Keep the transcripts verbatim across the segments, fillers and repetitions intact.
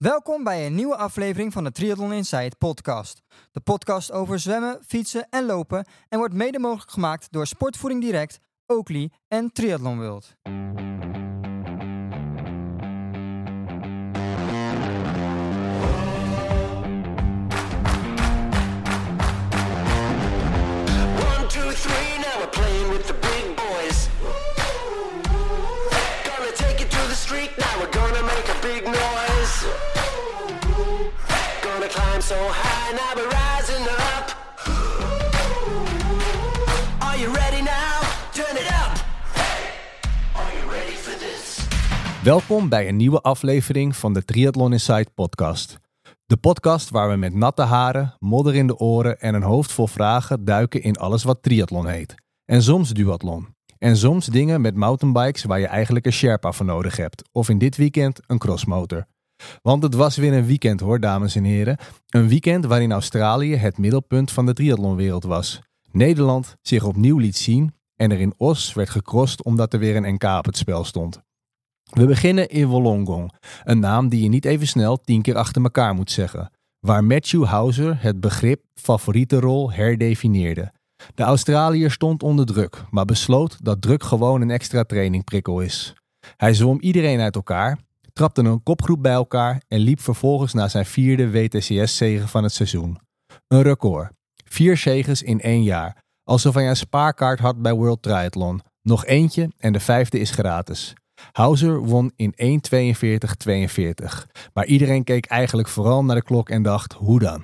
Welkom bij een nieuwe aflevering van de Triathlon Inside podcast. De podcast over zwemmen, fietsen en lopen en wordt mede mogelijk gemaakt door Sportvoeding Direct, Oakley en Triathlon World. One, two, three, now we're playing with the big boys. Gonna take it to the street, now we're gonna make a big noise. Gonna climb so high, now we're rising up. Are you ready now? Turn it up. Are you ready for this? Welkom bij een nieuwe aflevering van de Triathlon Inside podcast. De podcast waar we met natte haren, modder in de oren en een hoofd vol vragen duiken in alles wat triathlon heet. En soms duathlon. En soms dingen met mountainbikes waar je eigenlijk een Sherpa voor nodig hebt. Of in dit weekend een crossmotor. Want het was weer een weekend hoor, dames en heren. Een weekend waarin Australië het middelpunt van de triathlonwereld was. Nederland zich opnieuw liet zien en er in Os werd gecrossed omdat er weer een N K op het spel stond. We beginnen in Wollongong, een naam die je niet even snel tien keer achter elkaar moet zeggen. Waar Matthew Hauser het begrip favoriete rol herdefinieerde. De Australiër stond onder druk, maar besloot dat druk gewoon een extra trainingprikkel is. Hij zwom iedereen uit elkaar, trapte een kopgroep bij elkaar en liep vervolgens naar zijn vierde W T C S-zege van het seizoen. Een record. Vier zeges in één jaar. Alsof hij een spaarkaart had bij World Triathlon. Nog eentje en de vijfde is gratis. Hauser won in één tweeënveertig tweeënveertig. Maar iedereen keek eigenlijk vooral naar de klok en dacht, hoe dan?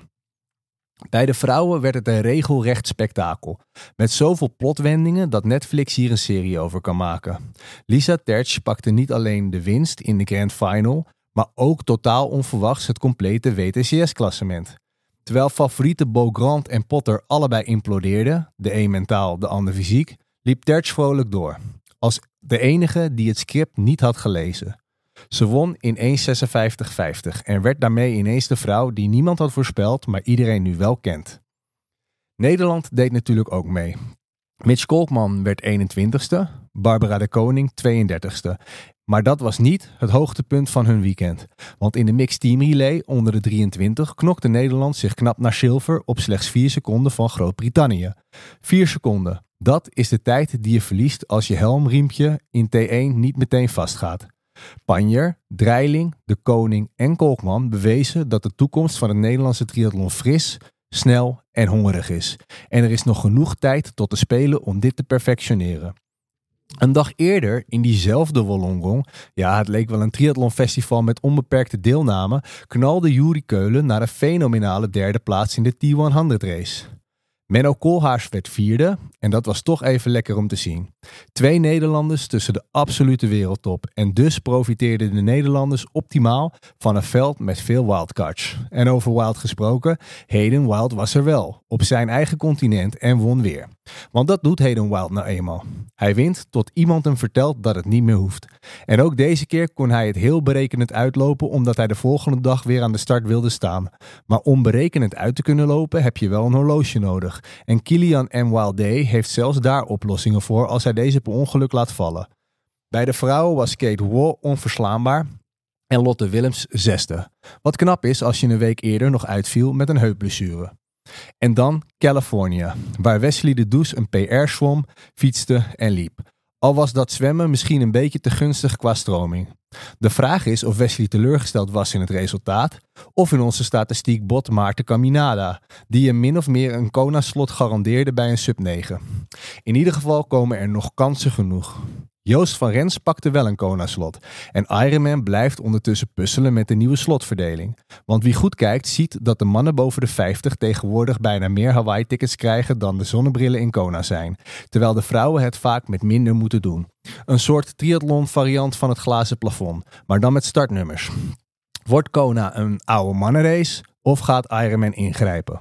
Bij de vrouwen werd het een regelrecht spektakel. Met zoveel plotwendingen dat Netflix hier een serie over kan maken. Lisa Tertsch pakte niet alleen de winst in de Grand Final, maar ook totaal onverwachts het complete W T C S-klassement. Terwijl favorieten Beaugrand en Potter allebei implodeerden, de een mentaal, de ander fysiek, liep Tertsch vrolijk door. Als de enige die het script niet had gelezen. Ze won in één zesenvijftig vijftig en werd daarmee ineens de vrouw die niemand had voorspeld, maar iedereen nu wel kent. Nederland deed natuurlijk ook mee. Mitch Kolkman werd eenentwintigste, Barbara de Koning tweeëndertigste. Maar dat was niet het hoogtepunt van hun weekend. Want in de mixed team relay onder de drieëntwintig knokte Nederland zich knap naar zilver op slechts vier seconden van Groot-Brittannië. vier seconden. Dat is de tijd die je verliest als je helmriempje in T één niet meteen vastgaat. Panjer, Dreiling, De Koning en Kolkman bewezen dat de toekomst van het Nederlandse triathlon fris, snel en hongerig is. En er is nog genoeg tijd tot de Spelen om dit te perfectioneren. Een dag eerder, in diezelfde Wollongong, ja het leek wel een triathlonfestival met onbeperkte deelname, knalde Juri Keulen naar een fenomenale derde plaats in de T honderd race. Menno Koolhaars werd vierde en dat was toch even lekker om te zien. Twee Nederlanders tussen de absolute wereldtop en dus profiteerden de Nederlanders optimaal van een veld met veel wildcards. En over wild gesproken, Hayden Wild was er wel, op zijn eigen continent en won weer. Want dat doet Hayden Wild nou eenmaal. Hij wint tot iemand hem vertelt dat het niet meer hoeft. En ook deze keer kon hij het heel berekenend uitlopen omdat hij de volgende dag weer aan de start wilde staan. Maar om berekenend uit te kunnen lopen heb je wel een horloge nodig. En Kilian M. Wilde heeft zelfs daar oplossingen voor als hij deze per ongeluk laat vallen. Bij de vrouwen was Kate Waugh onverslaanbaar en Lotte Willems zesde. Wat knap is als je een week eerder nog uitviel met een heupblessure. En dan Californië, waar Wesley de Does een P R zwom, fietste en liep. Al was dat zwemmen misschien een beetje te gunstig qua stroming. De vraag is of Wesley teleurgesteld was in het resultaat of in onze statistiek bot Maarten Caminada, die hem min of meer een Kona-slot garandeerde bij een sub negen. In ieder geval komen er nog kansen genoeg. Joost van Rens pakte wel een Kona-slot en Ironman blijft ondertussen puzzelen met de nieuwe slotverdeling. Want wie goed kijkt ziet dat de mannen boven de vijftig tegenwoordig bijna meer Hawaii-tickets krijgen dan de zonnebrillen in Kona zijn, terwijl de vrouwen het vaak met minder moeten doen. Een soort triathlon variant van het glazen plafond, maar dan met startnummers. Wordt Kona een oude mannenrace of gaat Ironman ingrijpen?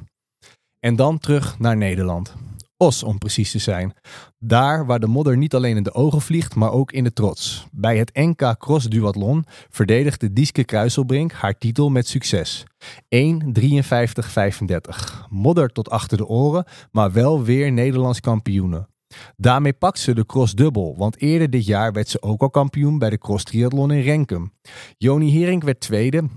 En dan terug naar Nederland. Os om precies te zijn. Daar waar de modder niet alleen in de ogen vliegt, maar ook in de trots. Bij het N K Cross Duathlon verdedigde Dieske Kruiselbrink haar titel met succes. één drieënvijftig vijfendertig. Modder tot achter de oren, maar wel weer Nederlands kampioene. Daarmee pakt ze de crossdubbel, want eerder dit jaar werd ze ook al kampioen bij de cross triathlon in Renkum. Joni Hering werd tweede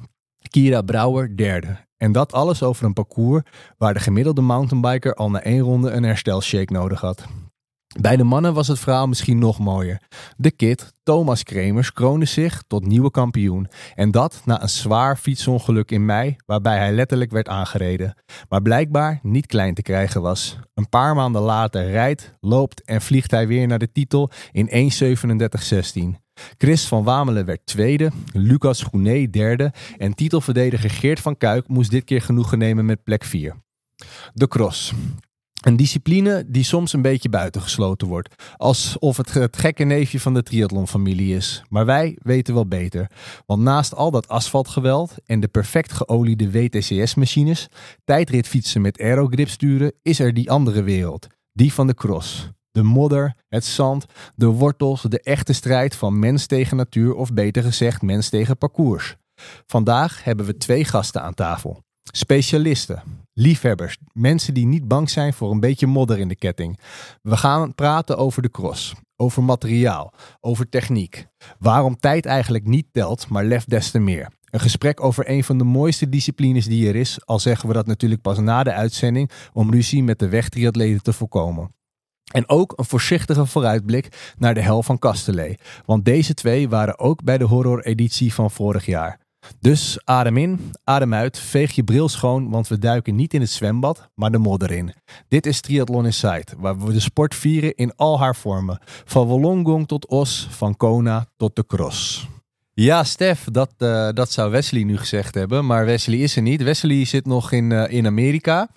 Kira Brouwer derde. En dat alles over een parcours waar de gemiddelde mountainbiker al na één ronde een herstelshake nodig had. Bij de mannen was het verhaal misschien nog mooier. De kid, Thomas Kremers, kroonde zich tot nieuwe kampioen. En dat na een zwaar fietsongeluk in mei, waarbij hij letterlijk werd aangereden. Maar blijkbaar niet klein te krijgen was. Een paar maanden later rijdt, loopt en vliegt hij weer naar de titel in één zevenendertig zestien. Chris van Wamelen werd tweede, Lucas Gounet derde en titelverdediger Geert van Kuik moest dit keer genoegen nemen met plek vier. De cross. Een discipline die soms een beetje buitengesloten wordt. Alsof het het gekke neefje van de triathlonfamilie is. Maar wij weten wel beter. Want naast al dat asfaltgeweld en de perfect geoliede W T C S-machines, tijdritfietsen met aerogripsturen, is er die andere wereld. Die van de cross. De modder, het zand, de wortels, de echte strijd van mens tegen natuur of beter gezegd mens tegen parcours. Vandaag hebben we twee gasten aan tafel. Specialisten, liefhebbers, mensen die niet bang zijn voor een beetje modder in de ketting. We gaan praten over de cross, over materiaal, over techniek. Waarom tijd eigenlijk niet telt, maar lef des te meer. Een gesprek over een van de mooiste disciplines die er is, al zeggen we dat natuurlijk pas na de uitzending om ruzie met de wegtriatleten te voorkomen. En ook een voorzichtige vooruitblik naar de hel van Castellet. Want deze twee waren ook bij de horror-editie van vorig jaar. Dus adem in, adem uit, veeg je bril schoon, want we duiken niet in het zwembad, maar de modder in. Dit is Triathlon Inside, waar we de sport vieren in al haar vormen. Van Wollongong tot Os, van Kona tot de cross. Ja, Stef, dat, uh, dat zou Wesley nu gezegd hebben, maar Wesley is er niet. Wesley zit nog in, uh, in Amerika.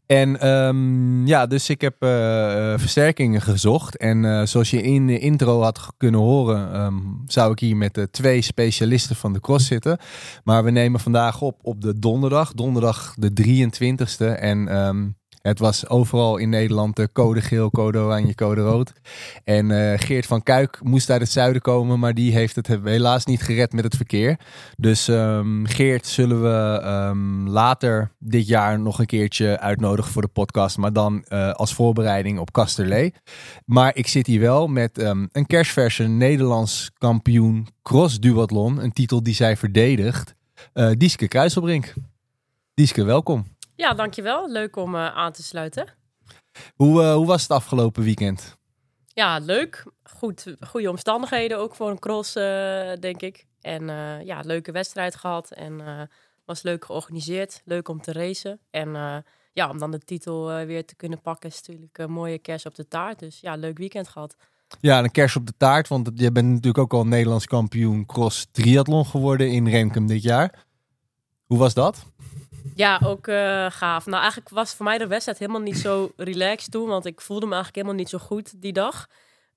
En um, ja, dus ik heb uh, versterkingen gezocht. En uh, zoals je in de intro had kunnen horen, um, zou ik hier met uh, twee specialisten van de cross zitten. Maar we nemen vandaag op op de donderdag, donderdag de drieëntwintigste. En um, het was overal in Nederland de code geel, code oranje, code rood. En uh, Geert van Kuik moest uit het zuiden komen, maar die heeft het helaas niet gered met het verkeer. Dus um, Geert zullen we um, later dit jaar nog een keertje uitnodigen voor de podcast. Maar dan uh, als voorbereiding op Castellet. Maar ik zit hier wel met um, een kerstverse Nederlands kampioen cross duathlon. Een titel die zij verdedigt. Uh, Dieske Kruiselbrink. Dieske, welkom. Ja, dankjewel. Leuk om uh, aan te sluiten. Hoe, uh, hoe was het afgelopen weekend? Ja, leuk. Goed, goede omstandigheden ook voor een cross, uh, denk ik. En uh, ja, leuke wedstrijd gehad. En uh, was leuk georganiseerd. Leuk om te racen. En uh, ja, om dan de titel uh, weer te kunnen pakken is natuurlijk een mooie kers op de taart. Dus ja, leuk weekend gehad. Ja, een kers op de taart. Want je bent natuurlijk ook al Nederlands kampioen cross triathlon geworden in Renkum dit jaar. Hoe was dat? Ja, ook uh, gaaf. Nou, eigenlijk was voor mij de wedstrijd helemaal niet zo relaxed toen. Want ik voelde me eigenlijk helemaal niet zo goed die dag.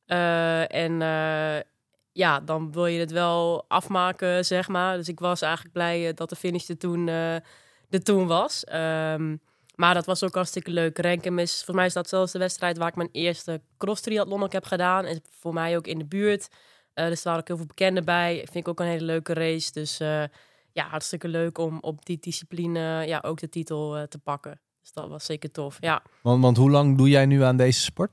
Uh, en uh, ja, dan wil je het wel afmaken, zeg maar. Dus ik was eigenlijk blij uh, dat de finish er toen, uh, er toen was. Um, maar dat was ook hartstikke leuk. Renkum is, volgens mij is dat zelfs de wedstrijd waar ik mijn eerste cross triathlon ook heb gedaan. En voor mij ook in de buurt. Uh, dus daar had ik heel veel bekenden bij. Vind ik ook een hele leuke race. Dus uh, ja, hartstikke leuk om op die discipline ja, ook de titel uh, te pakken. Dus dat was zeker tof, ja. Want, want hoe lang doe jij nu aan deze sport?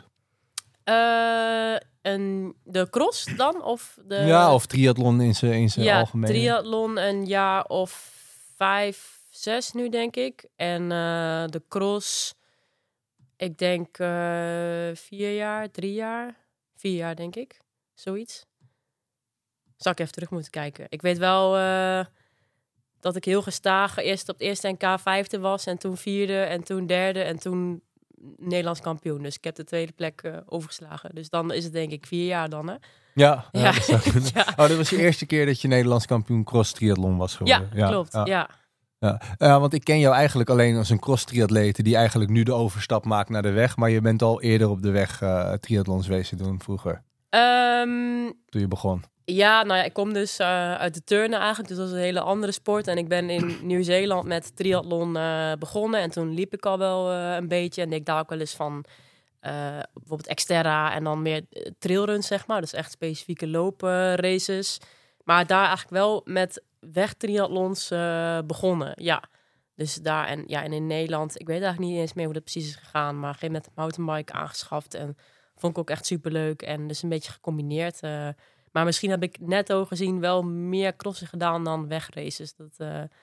Uh, en de cross dan? Of de... Ja, of triathlon in zijn in zijn ja, algemeen. Triathlon een jaar of vijf, zes nu, denk ik. En uh, de cross, ik denk uh, vier jaar, drie jaar. Vier jaar, denk ik. Zoiets. Zal ik even terug moeten kijken. Ik weet wel uh, dat ik heel gestaag eerst op het eerste N K vijfde was. En toen vierde en toen derde en toen Nederlands kampioen. Dus ik heb de tweede plek uh, overgeslagen. Dus dan is het denk ik vier jaar dan, hè? Ja, ja, ja. Dat zou kunnen. ja. Oh, dat was je eerste keer dat je Nederlands kampioen cross triathlon was geworden. Ja, ja klopt. Ja. Ja. Ja. Ja, want ik ken jou eigenlijk alleen als een cross triatlete die eigenlijk nu de overstap maakt naar de weg. Maar je bent al eerder op de weg uh, triathlons wezen doen vroeger. Um, Toen je begon. Ja, nou ja, ik kom dus uh, uit de turnen eigenlijk. Dus dat is een hele andere sport. En ik ben in Nieuw-Zeeland met triathlon uh, begonnen. En toen liep ik al wel uh, een beetje. En deed ik daar ook wel eens van uh, bijvoorbeeld Xterra en dan meer uh, trailruns, zeg maar. Dus echt specifieke loopraces. Uh, maar daar eigenlijk wel met wegtriathlons uh, begonnen, ja. Dus daar en, ja, en in Nederland, ik weet eigenlijk niet eens meer hoe dat precies is gegaan. Maar geen met mountainbike aangeschaft. En vond ik ook echt superleuk. En dus een beetje gecombineerd. Uh, Maar misschien heb ik netto gezien wel meer crossen gedaan dan wegraces. Dat, uh,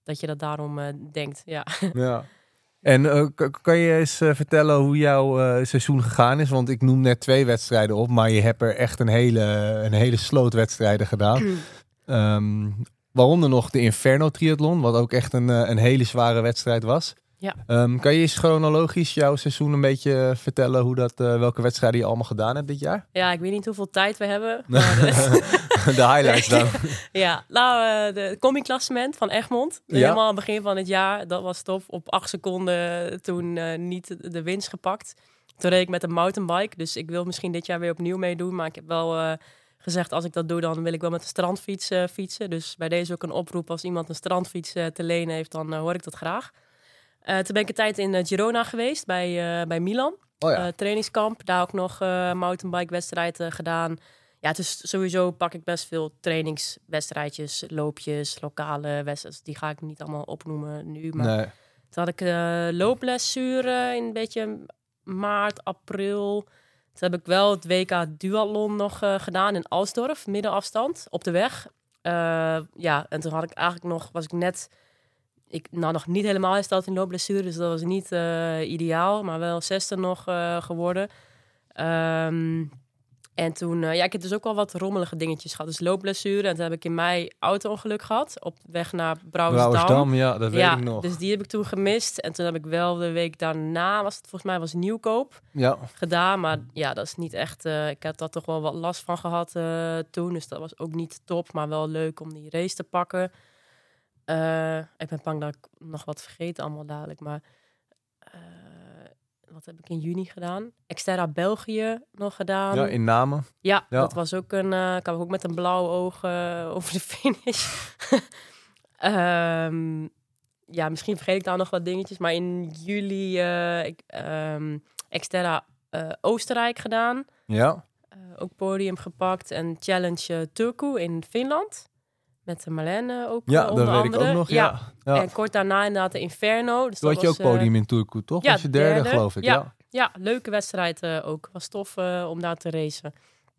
dat je dat daarom uh, denkt, ja. Ja. En uh, k- kan je eens uh, vertellen hoe jouw uh, seizoen gegaan is? Want ik noem net twee wedstrijden op, maar je hebt er echt een hele, een hele sloot wedstrijden gedaan. um, waaronder nog de Inferno Triathlon, wat ook echt een, uh, een hele zware wedstrijd was. Ja. Um, kan je eens chronologisch jouw seizoen een beetje vertellen hoe dat, uh, welke wedstrijden je allemaal gedaan hebt dit jaar? Ja, ik weet niet hoeveel tijd we hebben. Maar de highlights dan. Ja, nou, uh, de combi-klassement van Egmond. Ja. Helemaal aan het begin van het jaar. Dat was tof. Op acht seconden toen uh, niet de winst gepakt. Toen reed ik met een mountainbike. Dus ik wil misschien dit jaar weer opnieuw meedoen. Maar ik heb wel uh, gezegd, als ik dat doe, dan wil ik wel met een strandfiets uh, fietsen. Dus bij deze ook een oproep. Als iemand een strandfiets uh, te lenen heeft, dan uh, hoor ik dat graag. Uh, toen ben ik een tijd in uh, Girona geweest, bij, uh, bij Milan. Oh ja. uh, trainingskamp. Daar ook nog uh, mountainbike-wedstrijd uh, gedaan. Ja, dus sowieso pak ik best veel trainingswedstrijdjes, loopjes, lokale wedstrijden. Die ga ik niet allemaal opnoemen nu. Maar Nee. toen had ik uh, looplesuren in een beetje maart, april. Toen heb ik wel het W K Duathlon nog uh, gedaan in Alsdorf, middenafstand, op de weg. Uh, ja, en toen had ik eigenlijk nog, was ik net... Ik nou nog niet helemaal hersteld in loopblessure, dus dat was niet uh, ideaal, maar wel zesde nog uh, geworden. Um, en toen, uh, ja, ik heb dus ook wel wat rommelige dingetjes gehad. Dus loopblessure, en toen heb ik in mei auto-ongeluk gehad op weg naar Brouwersdam. Brouwersdam, ja, dat weet ja, ik nog. Dus die heb ik toen gemist. En toen heb ik wel de week daarna, was het volgens mij was Nieuwkoop, ja. gedaan. Maar ja, dat is niet echt, uh, ik heb daar toch wel wat last van gehad uh, toen. Dus dat was ook niet top, maar wel leuk om die race te pakken. Uh, ik ben bang dat ik nog wat vergeet allemaal dadelijk, maar uh, wat heb ik in juni gedaan? Xterra België nog gedaan. Ja, in Namen. Ja, ja. dat was ook een, uh, ik kwam ook met een blauw oog uh, over de finish. um, ja, misschien vergeet ik daar nog wat dingetjes, maar in juli uh, ik, um, Xterra uh, Oostenrijk gedaan. Ja. Uh, ook podium gepakt en Challenge uh, Turku in Finland. Met de Marlene ook ja, onder dat weet andere. ik ook nog, ja. ja. En kort daarna inderdaad de Inferno. Dus Toen dat had je was, ook podium uh, in Turku, toch? Ja, was je derde, derde, geloof ik. Ja, ja. ja leuke wedstrijd uh, ook. Was tof uh, om daar te racen.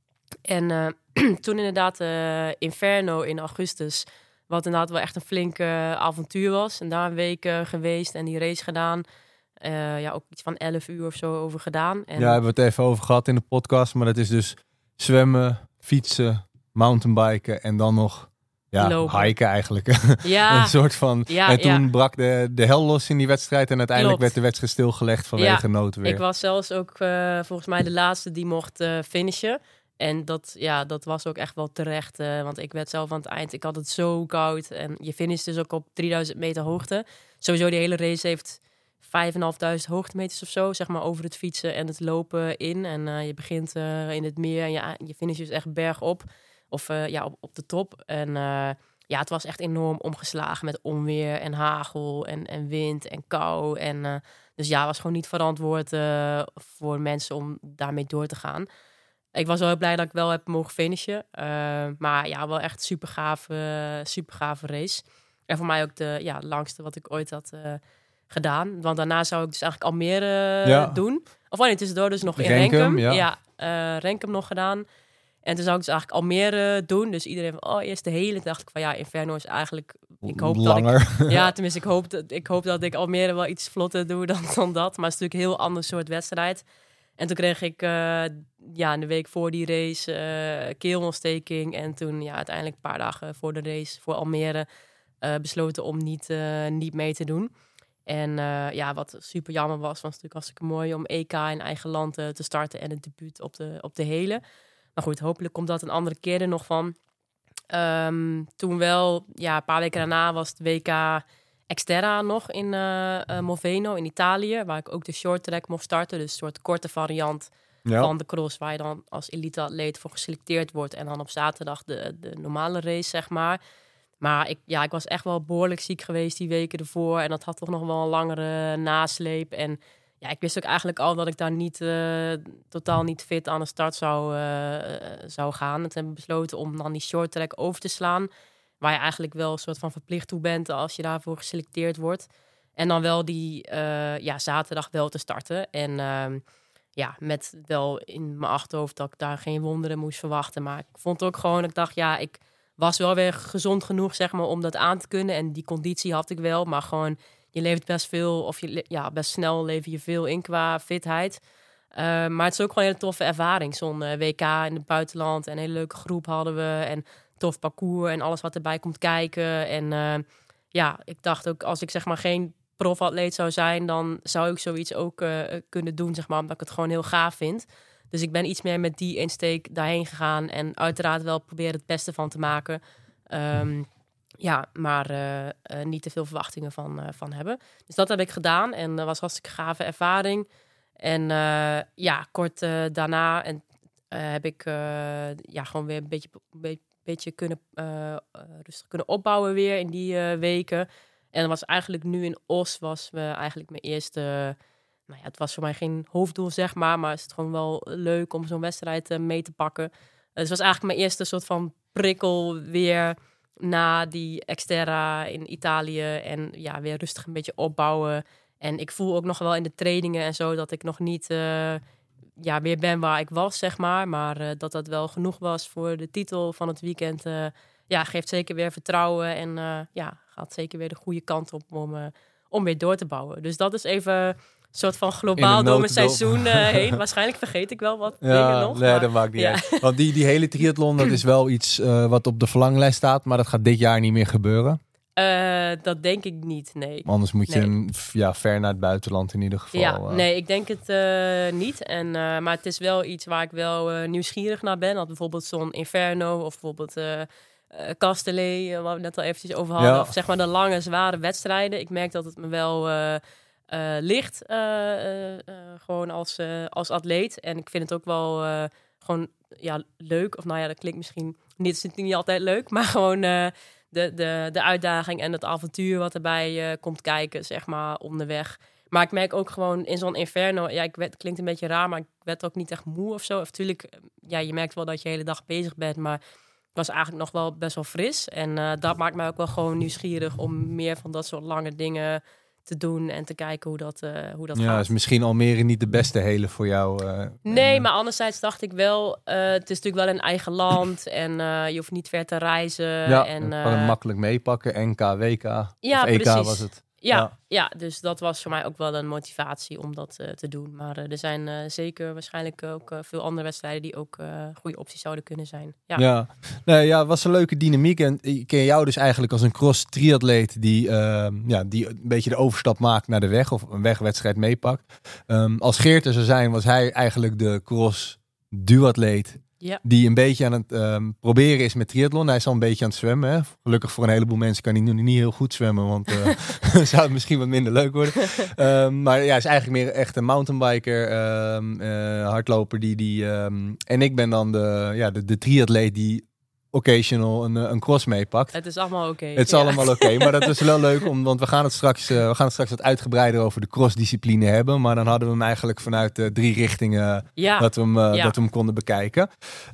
En uh, toen inderdaad uh, Inferno in augustus. Wat inderdaad wel echt een flink uh, avontuur was. En daar een week uh, geweest en die race gedaan. Uh, ja, ook iets van elf uur of zo over gedaan. En ja, hebben we het even over gehad in de podcast. Maar dat is dus zwemmen, fietsen, mountainbiken en dan nog... Ja, lopen. hiken eigenlijk. Ja. Een soort van... Ja, en toen ja. brak de, de hel los in die wedstrijd. En uiteindelijk Klopt. werd de wedstrijd stilgelegd vanwege Ja, noodweer. Ik was zelfs ook uh, volgens mij de laatste die mocht uh, finishen. En dat, ja, dat was ook echt wel terecht. Uh, want ik werd zelf aan het eind... Ik had het zo koud. En je finisht dus ook op drieduizend meter hoogte. Sowieso die hele race heeft vijfduizendvijfhonderd hoogtemeters of zo. Zeg maar over het fietsen en het lopen in. En uh, je begint uh, in het meer. En je, je finisht dus echt bergop. Of uh, ja, op, op de top. En... Uh, Ja, het was echt enorm omgeslagen met onweer en hagel en, en wind en kou. En, uh, dus ja, het was gewoon niet verantwoord uh, voor mensen om daarmee door te gaan. Ik was wel heel blij dat ik wel heb mogen finishen. Uh, maar ja, wel echt super gave, super gave race. En voor mij ook de ja, langste wat ik ooit had uh, gedaan. Want daarna zou ik dus eigenlijk Almere uh, ja. doen. Of oh nee, tussendoor dus nog in Renkum. Renkum. Ja, ja uh, Renkum nog gedaan. En toen zou ik dus eigenlijk Almere doen. Dus iedereen van, oh, eerst de hele. Toen dacht ik van, ja, Inferno is eigenlijk... Ik hoop Langer. dat ik... Ja, tenminste, ik hoop dat ik, hoop dat ik Almere wel iets vlotter doe dan, dan dat. Maar het is natuurlijk een heel ander soort wedstrijd. En toen kreeg ik, uh, ja, in de week voor die race uh, keelontsteking. En toen, ja, uiteindelijk een paar dagen voor de race, voor Almere, uh, besloten om niet, uh, niet mee te doen. En uh, ja, wat super jammer was, was natuurlijk hartstikke mooi om E K in eigen land uh, te starten en het debuut op de, op de hele. Maar goed, hopelijk komt dat een andere keer er nog van. Um, toen wel, ja, een paar weken daarna was het W K Xterra nog in uh, uh, Moveno in Italië. Waar ik ook de short track mocht starten. Dus een soort korte variant ja. van de cross. Waar je dan als elite-atleet voor geselecteerd wordt. En dan op zaterdag de, de normale race, zeg maar. Maar ik, ja, ik was echt wel behoorlijk ziek geweest die weken ervoor. En dat had toch nog wel een langere nasleep. En ja, ik wist ook eigenlijk al dat ik daar niet, uh, totaal niet fit aan de start zou, uh, zou gaan. En toen hebben we besloten om dan die short track over te slaan. Waar je eigenlijk wel een soort van verplicht toe bent als je daarvoor geselecteerd wordt. En dan wel die uh, ja, zaterdag wel te starten. En uh, ja, met wel in mijn achterhoofd dat ik daar geen wonderen moest verwachten. Maar ik vond ook gewoon, ik dacht, ja, ik was wel weer gezond genoeg, zeg maar, om dat aan te kunnen. En die conditie had ik wel, maar gewoon, je leeft best veel, of je le- ja, best snel lever je veel in qua fitheid. Uh, maar het is ook gewoon een hele toffe ervaring. Zo'n uh, W K in het buitenland en een hele leuke groep hadden we. En tof parcours en alles wat erbij komt kijken. En uh, ja, ik dacht ook, als ik zeg maar geen profatleet zou zijn, dan zou ik zoiets ook uh, kunnen doen, zeg maar, omdat ik het gewoon heel gaaf vind. Dus ik ben iets meer met die insteek daarheen gegaan en uiteraard wel proberen het beste van te maken. Um, ja, maar uh, uh, niet te veel verwachtingen van, uh, van hebben. Dus dat heb ik gedaan en dat was hartstikke gave ervaring. En uh, ja, kort uh, daarna en, uh, heb ik uh, ja, gewoon weer een beetje, be- beetje kunnen, uh, rustig kunnen opbouwen weer in die uh, weken. En dat was eigenlijk nu in Os was we eigenlijk mijn eerste... Nou ja, het was voor mij geen hoofddoel, zeg maar. Maar is het gewoon wel leuk om zo'n wedstrijd uh, mee te pakken. Uh, dus het was eigenlijk mijn eerste soort van prikkel weer na die Xterra in Italië. En ja, weer rustig een beetje opbouwen. En ik voel ook nog wel in de trainingen en zo dat ik nog niet uh, ja, weer ben waar ik was, zeg maar. Maar uh, dat dat wel genoeg was voor de titel van het weekend. Uh, ja, geeft zeker weer vertrouwen. En uh, ja, gaat zeker weer de goede kant op om, uh, om weer door te bouwen. Dus dat is even... soort van globaal door mijn seizoen uh, heen. Waarschijnlijk vergeet ik wel wat ja, dingen nog. Nee, maar, dat maakt niet ja. uit. Want die, die hele triathlon, dat is wel iets uh, wat op de verlanglijst staat. Maar dat gaat dit jaar niet meer gebeuren. Uh, dat denk ik niet, nee. Anders moet je nee. een, ja, ver naar het buitenland in ieder geval. Ja, uh. nee, ik denk het uh, niet. En, uh, maar het is wel iets waar ik wel uh, nieuwsgierig naar ben. Dat bijvoorbeeld zo'n Inferno of bijvoorbeeld... Uh, Uh, Castellet, uh, waar we net al eventjes over hadden. Ja. Of zeg maar de lange, zware wedstrijden. Ik merk dat het me wel uh, uh, ligt. Uh, uh, uh, gewoon als, uh, als atleet. En ik vind het ook wel uh, gewoon ja, leuk. Of nou ja, dat klinkt misschien niet, is niet altijd leuk. Maar gewoon uh, de, de, de uitdaging en het avontuur wat erbij uh, komt kijken, zeg maar, onderweg. Maar ik merk ook gewoon in zo'n Inferno... Ja, ik werd, het klinkt een beetje raar, maar ik werd ook niet echt moe of zo. Of natuurlijk, ja, je merkt wel dat je de hele dag bezig bent, maar... was eigenlijk nog wel best wel fris. En uh, dat maakt mij ook wel gewoon nieuwsgierig om meer van dat soort lange dingen te doen en te kijken hoe dat, uh, hoe dat ja, gaat. is misschien Almere niet de beste hele voor jou. Uh, nee, en, maar anderzijds dacht ik wel, uh, het is natuurlijk wel een eigen land en uh, je hoeft niet ver te reizen. Ja, en, uh, uh, makkelijk meepakken. N K, W K ja, of E K precies. was het. Ja, Ja. ja, dus dat was voor mij ook wel een motivatie om dat uh, te doen. Maar uh, er zijn uh, zeker waarschijnlijk ook uh, veel andere wedstrijden die ook uh, goede opties zouden kunnen zijn. Ja, Ja, nee, ja, het was een leuke dynamiek. En ik ken jou dus eigenlijk als een cross-triatleet die, uh, ja, die een beetje de overstap maakt naar de weg of een wegwedstrijd meepakt. Um, als Geert er zou zijn, was hij eigenlijk de cross-duatleet. Ja. Die een beetje aan het um, proberen is met triathlon. Hij is al een beetje aan het zwemmen. Hè? Gelukkig voor een heleboel mensen kan hij nu niet heel goed zwemmen. Want uh, zou het misschien wat minder leuk worden. Um, maar ja, hij is eigenlijk meer echt een mountainbiker. Um, uh, hardloper. Die, die, um, en ik ben dan de, ja, de, de triatleet die occasional een, een cross meepakt. Het is allemaal oké. Okay. Het is ja. allemaal oké, okay, maar dat is wel leuk, om, want we gaan het straks, uh, we gaan het straks wat uitgebreider over de crossdiscipline hebben. Maar dan hadden we hem eigenlijk vanuit uh, drie richtingen ja. dat, we hem, uh, ja. dat we hem konden bekijken.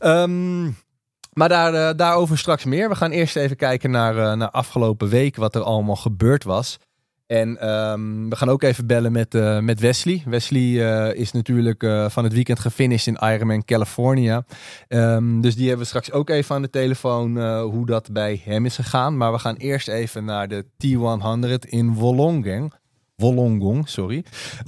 Um, maar daar, uh, daarover straks meer. We gaan eerst even kijken naar, uh, naar afgelopen week, wat er allemaal gebeurd was. En um, we gaan ook even bellen met, uh, met Wesley. Wesley uh, is natuurlijk uh, van het weekend gefinished in Ironman California. Um, dus die hebben we straks ook even aan de telefoon uh, hoe dat bij hem is gegaan. Maar we gaan eerst even naar de T honderd in Wollongong. Wollongong, sorry.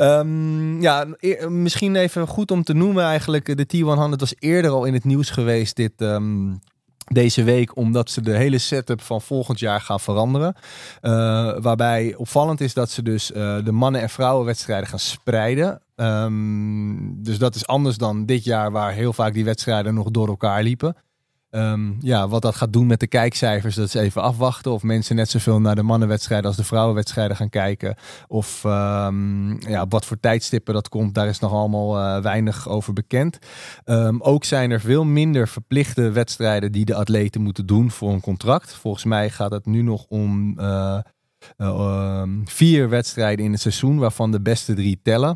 Um, ja, e- misschien even goed om te noemen eigenlijk. De T honderd was eerder al in het nieuws geweest dit... Um, Deze week, omdat ze de hele setup van volgend jaar gaan veranderen. Uh, waarbij opvallend is dat ze dus uh, de mannen- en vrouwenwedstrijden gaan spreiden. Um, dus dat is anders dan dit jaar, waar heel vaak die wedstrijden nog door elkaar liepen. Um, ja, wat dat gaat doen met de kijkcijfers, dat is even afwachten. Of mensen net zoveel naar de mannenwedstrijden als de vrouwenwedstrijden gaan kijken. Of um, ja, op wat voor tijdstippen dat komt, daar is nog allemaal uh, weinig over bekend. Um, ook zijn er veel minder verplichte wedstrijden die de atleten moeten doen voor een contract. Volgens mij gaat het nu nog om uh, uh, um, vier wedstrijden in het seizoen, waarvan de beste drie tellen.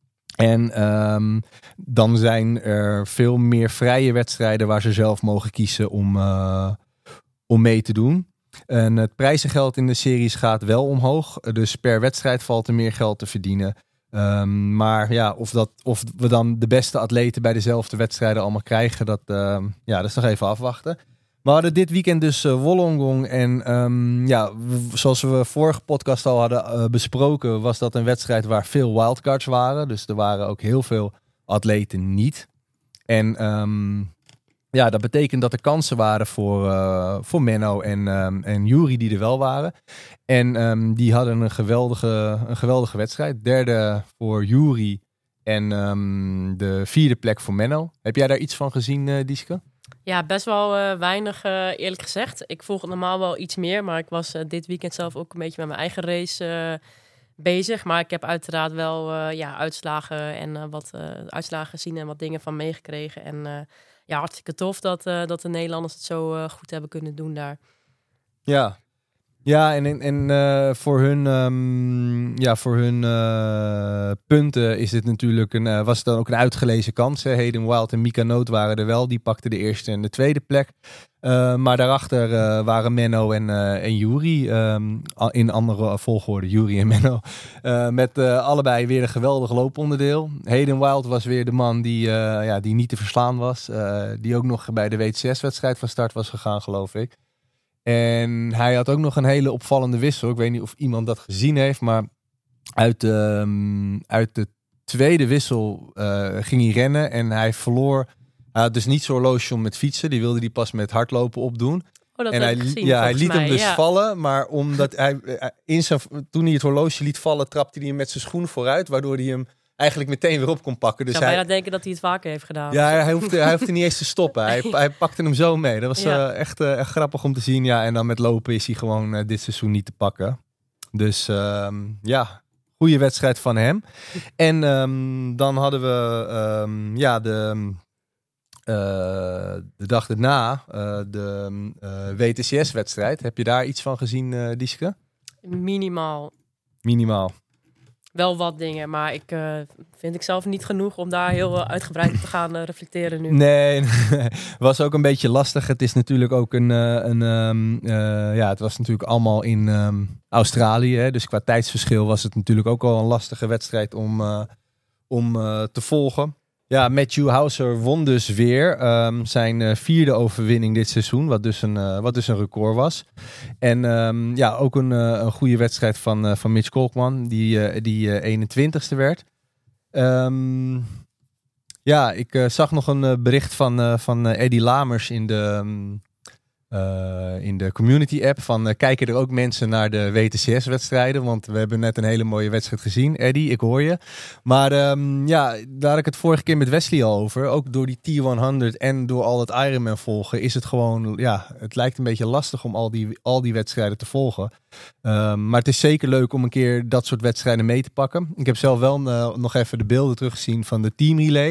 En um, dan zijn er veel meer vrije wedstrijden waar ze zelf mogen kiezen om, uh, om mee te doen. En het prijzengeld in de series gaat wel omhoog. Dus per wedstrijd valt er meer geld te verdienen. Um, maar ja, of, dat, of we dan de beste atleten bij dezelfde wedstrijden allemaal krijgen, dat, uh, ja, dat is nog even afwachten. We hadden dit weekend dus uh, Wollongong. En um, ja, w- zoals we vorige podcast al hadden uh, besproken, was dat een wedstrijd waar veel wildcards waren. Dus er waren ook heel veel atleten niet. En um, ja, dat betekent dat er kansen waren voor, uh, voor Menno en, um, en Yuri die er wel waren. En um, die hadden een geweldige, een geweldige wedstrijd. Derde voor Yuri en um, de vierde plek voor Menno. Heb jij daar iets van gezien, uh, Dieske? Ja, best wel uh, weinig uh, eerlijk gezegd. Ik volg het normaal wel iets meer, maar ik was uh, dit weekend zelf ook een beetje met mijn eigen race uh, bezig. Maar ik heb uiteraard wel uh, ja, uitslagen en uh, wat uh, uitslagen gezien en wat dingen van meegekregen. En uh, ja, hartstikke tof dat, uh, dat de Nederlanders het zo uh, goed hebben kunnen doen daar. Ja. Ja, en, en uh, voor hun, um, ja, voor hun uh, punten is het natuurlijk een, uh, was het dan ook een uitgelezen kans. Hè? Hayden Wild en Mika Noot waren er wel. Die pakten de eerste en de tweede plek. Uh, maar daarachter uh, waren Menno en, uh, en Yuri. Um, in andere volgorde, Yuri en Menno. Uh, met uh, allebei weer een geweldig looponderdeel. Hayden Wild was weer de man die, uh, ja, die niet te verslaan was. Uh, die ook nog bij de W T C S-wedstrijd van start was gegaan, geloof ik. En hij had ook nog een hele opvallende wissel. Ik weet niet of iemand dat gezien heeft, maar uit de, um, uit de tweede wissel uh, ging hij rennen en hij verloor. Hij had dus niet zo'n horloge om met fietsen. Die wilde hij pas met hardlopen opdoen. Oh, dat en heb hij, ik gezien, ja, hij liet mij, hem dus ja. vallen, maar omdat hij in zijn, toen hij het horloge liet vallen, trapte hij hem met zijn schoen vooruit, waardoor hij hem eigenlijk meteen weer op kon pakken. Dus ik zou hij, bijna denken dat hij het vaker heeft gedaan. ja, hij hoefde, hij hoefde niet eens te stoppen. Hij, hij pakte hem zo mee. Dat was Ja. uh, echt, uh, echt grappig om te zien. Ja, en dan met lopen is hij gewoon uh, dit seizoen niet te pakken. Dus um, ja, goede wedstrijd van hem. En um, dan hadden we um, ja, de, uh, de dag daarna uh, de uh, W T C S-wedstrijd. Heb je daar iets van gezien, uh, Dieske? Minimaal. Minimaal. Wel wat dingen, maar ik uh, vind ik zelf niet genoeg om daar heel uh, uitgebreid op te gaan uh, reflecteren nu. Nee, was ook een beetje lastig. Het is natuurlijk ook een, uh, een um, uh, ja, het was natuurlijk allemaal in um, Australië, hè? Dus qua tijdsverschil was het natuurlijk ook al een lastige wedstrijd om, uh, om uh, te volgen. Ja, Matthew Hauser won dus weer um, zijn uh, vierde overwinning dit seizoen, wat dus een, uh, wat dus een record was. En um, ja, ook een, uh, een goede wedstrijd van, uh, van Mitch Kolkman, die, uh, die uh, eenentwintigste werd. Um, ja, ik uh, zag nog een uh, bericht van, uh, van uh, Eddie Lamers in de, um, uh, in de community app van uh, kijken er ook mensen naar de W T C S-wedstrijden, want we hebben net een hele mooie wedstrijd gezien. Eddie, ik hoor je. Maar um, ja, daar had ik het vorige keer met Wesley al over. Ook door die T honderd en door al het Ironman volgen is het gewoon, ja, het lijkt een beetje lastig om al die, al die wedstrijden te volgen. Um, maar het is zeker leuk om een keer dat soort wedstrijden mee te pakken. Ik heb zelf wel uh, nog even de beelden teruggezien van de team relay.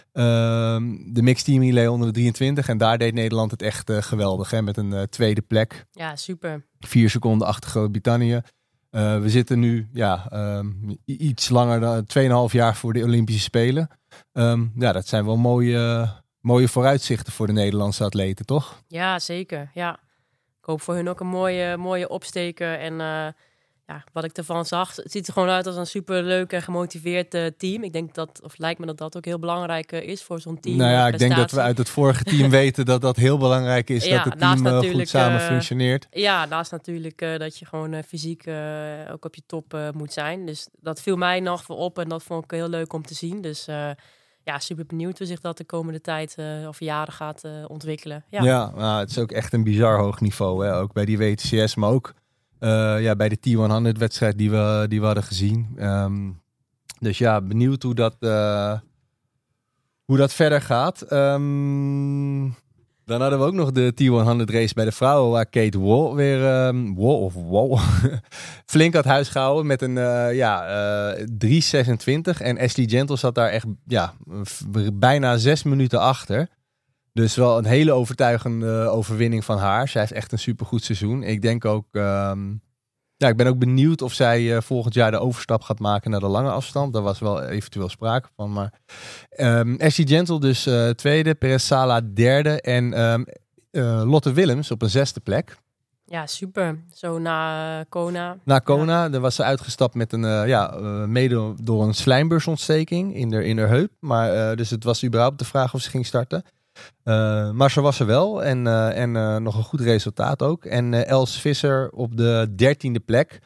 Um, de mixed team relay onder de drieëntwintig. En daar deed Nederland het echt uh, geweldig. Hè, met een uh, tweede plek. Ja, super. Vier seconden achter Groot-Brittannië. Uh, we zitten nu ja, um, iets langer dan tweeënhalf jaar voor de Olympische Spelen. Um, ja, dat zijn wel mooie, uh, mooie vooruitzichten voor de Nederlandse atleten, toch? Ja, zeker. Ja. Ik hoop voor hun ook een mooie, mooie opsteken. En uh, ja, wat ik ervan zag, het ziet er gewoon uit als een superleuk en gemotiveerd uh, team. Ik denk dat, of lijkt me dat dat ook heel belangrijk uh, is voor zo'n team. Nou ja, ik prestatie. denk dat we uit het vorige team weten dat dat heel belangrijk is. Ja, dat het naast team uh, goed natuurlijk, samen uh, functioneert. Ja, naast natuurlijk uh, dat je gewoon uh, fysiek uh, ook op je top uh, moet zijn. Dus dat viel mij nog voor op en dat vond ik heel leuk om te zien. Dus uh, ja, super benieuwd hoe zich dat de komende tijd uh, of jaren gaat uh, ontwikkelen. Ja, Ja, nou, het is ook echt een bizar hoog niveau. Hè? Ook bij die W T C S, maar ook uh, ja, bij de T honderd wedstrijd die we, die we hadden gezien. Um, dus ja, benieuwd hoe dat, uh, hoe dat verder gaat. Um, dan hadden we ook nog de T honderd race bij de vrouwen, waar Kate Wall weer um, Wall of Wall flink had huis gehouden met een uh, ja, uh, drie zesentwintig. En Ashley Gentle zat daar echt ja, f- bijna zes minuten achter. Dus wel een hele overtuigende overwinning van haar. Zij heeft echt een supergoed seizoen. Ik denk ook, um, ja, ik ben ook benieuwd of zij uh, volgend jaar de overstap gaat maken naar de lange afstand. Daar was wel eventueel sprake van. Maar um, Ashley Gentle dus uh, tweede, Perez Sala derde en um, uh, Lotte Willems op een zesde plek. ja, super. Zo na uh, Kona. Na Kona, ja. Daar was ze uitgestapt met een, uh, ja, uh, mede door een slijmbeursontsteking in de in haar heup. Maar uh, dus het was überhaupt de vraag of ze ging starten. Uh, maar ze was er wel en, uh, en uh, nog een goed resultaat ook. En uh, Els Visser op de dertiende plek.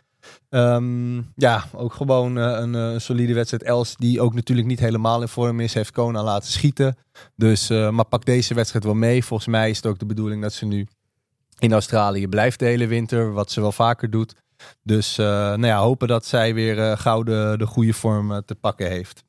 Um, ja, ook gewoon uh, een, een solide wedstrijd. Els die ook natuurlijk niet helemaal in vorm is, heeft Kona laten schieten. Dus, uh, maar pak deze wedstrijd wel mee. Volgens mij is het ook de bedoeling dat ze nu in Australië blijft de hele winter, wat ze wel vaker doet. Dus uh, nou ja, hopen dat zij weer uh, gauw de, de goede vorm uh, te pakken heeft.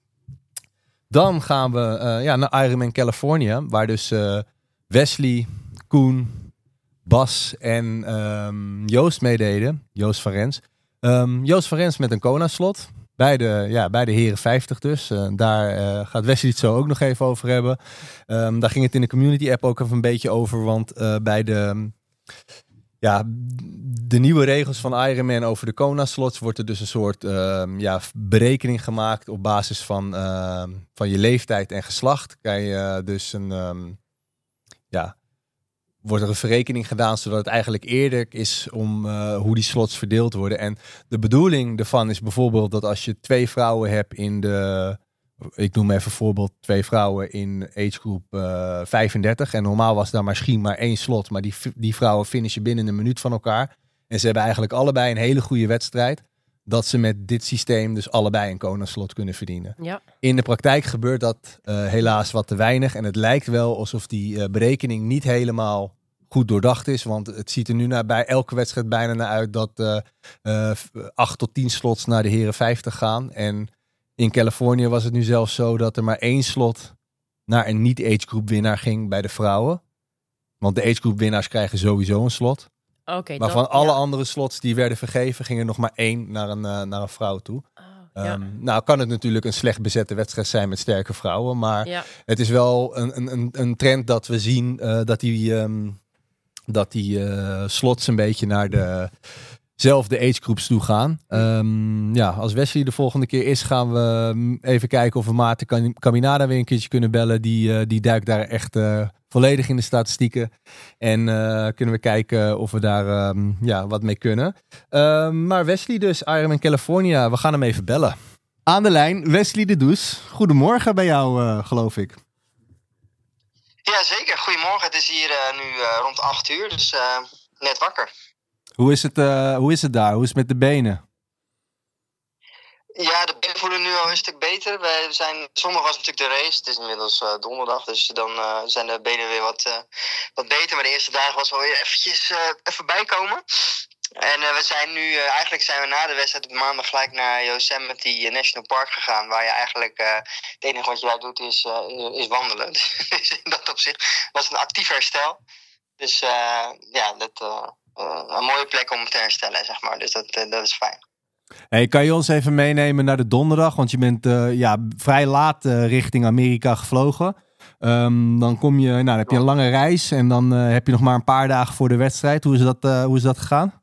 Dan gaan we uh, ja, naar Ironman California, waar dus uh, Wesley, Koen, Bas en um, Joost meededen. Joost van Rens. Um, Joost van Rens met een Kona-slot. Bij de, ja, bij de heren vijftig dus. Uh, daar uh, gaat Wesley het zo ook nog even over hebben. Um, daar ging het in de community app ook even een beetje over. Want uh, bij de... Ja, de nieuwe regels van Ironman over de Kona-slots wordt er dus een soort uh, ja, berekening gemaakt op basis van, uh, van je leeftijd en geslacht. Kan je uh, dus een, um, ja, wordt er een verrekening gedaan zodat het eigenlijk eerder is om uh, hoe die slots verdeeld worden. En de bedoeling ervan is bijvoorbeeld dat als je twee vrouwen hebt in de... Ik noem even voorbeeld twee vrouwen in agegroep uh, vijfendertig. En normaal was daar misschien maar één slot. Maar die, die vrouwen finishen binnen een minuut van elkaar. En ze hebben eigenlijk allebei een hele goede wedstrijd. Dat ze met dit systeem dus allebei een Kona-slot kunnen verdienen. Ja. In de praktijk gebeurt dat uh, helaas wat te weinig. En het lijkt wel alsof die uh, berekening niet helemaal goed doordacht is. Want het ziet er nu naar bij elke wedstrijd bijna naar uit dat uh, uh, acht tot tien slots naar de heren vijftig gaan. En in Californië was het nu zelfs zo dat er maar één slot naar een niet-agegroep winnaar ging bij de vrouwen. Want de agegroep winnaars krijgen sowieso een slot. Okay, maar dat, van alle ja. andere slots die werden vergeven, ging er nog maar één naar een, uh, naar een vrouw toe. Oh, ja. um, nou kan het natuurlijk een slecht bezette wedstrijd zijn met sterke vrouwen. Maar ja. het is wel een, een, een trend dat we zien uh, dat die, um, dat die uh, slots een beetje naar de... zelf de agegroeps toe gaan. Um, ja, als Wesley de volgende keer is, gaan we even kijken of we Maarten Caminada weer een keertje kunnen bellen. Die, uh, die duikt daar echt uh, volledig in de statistieken. En uh, kunnen we kijken of we daar um, ja, wat mee kunnen. Uh, maar Wesley dus, Ironman California, we gaan hem even bellen. Aan de lijn, Wesley de Does. Goedemorgen bij jou, uh, geloof ik. Ja, zeker. Goedemorgen. Het is hier uh, nu uh, rond acht uur, dus uh, net wakker. Hoe is het, uh, hoe is het daar? Hoe is het met de benen? Ja, de benen voelen nu al een stuk beter. Wij zijn, zondag was natuurlijk de race. Het is inmiddels uh, donderdag, dus dan uh, zijn de benen weer wat, uh, wat beter. Maar de eerste dagen was wel weer eventjes uh, even bijkomen. En uh, we zijn nu, uh, eigenlijk zijn we na de wedstrijd op maandag gelijk naar Yosemite National Park gegaan. Waar je eigenlijk, uh, het enige wat je daar doet is, uh, is wandelen. Dus in dat opzicht was het een actief herstel. Dus uh, ja, dat... Uh, Uh, een mooie plek om te herstellen, zeg maar. Dus dat, uh, dat is fijn. Hey, kan je ons even meenemen naar de donderdag? Want je bent uh, ja, vrij laat uh, richting Amerika gevlogen. Um, dan kom je, nou, dan heb je een lange reis en dan uh, heb je nog maar een paar dagen voor de wedstrijd. Hoe is dat, uh, hoe is dat gegaan?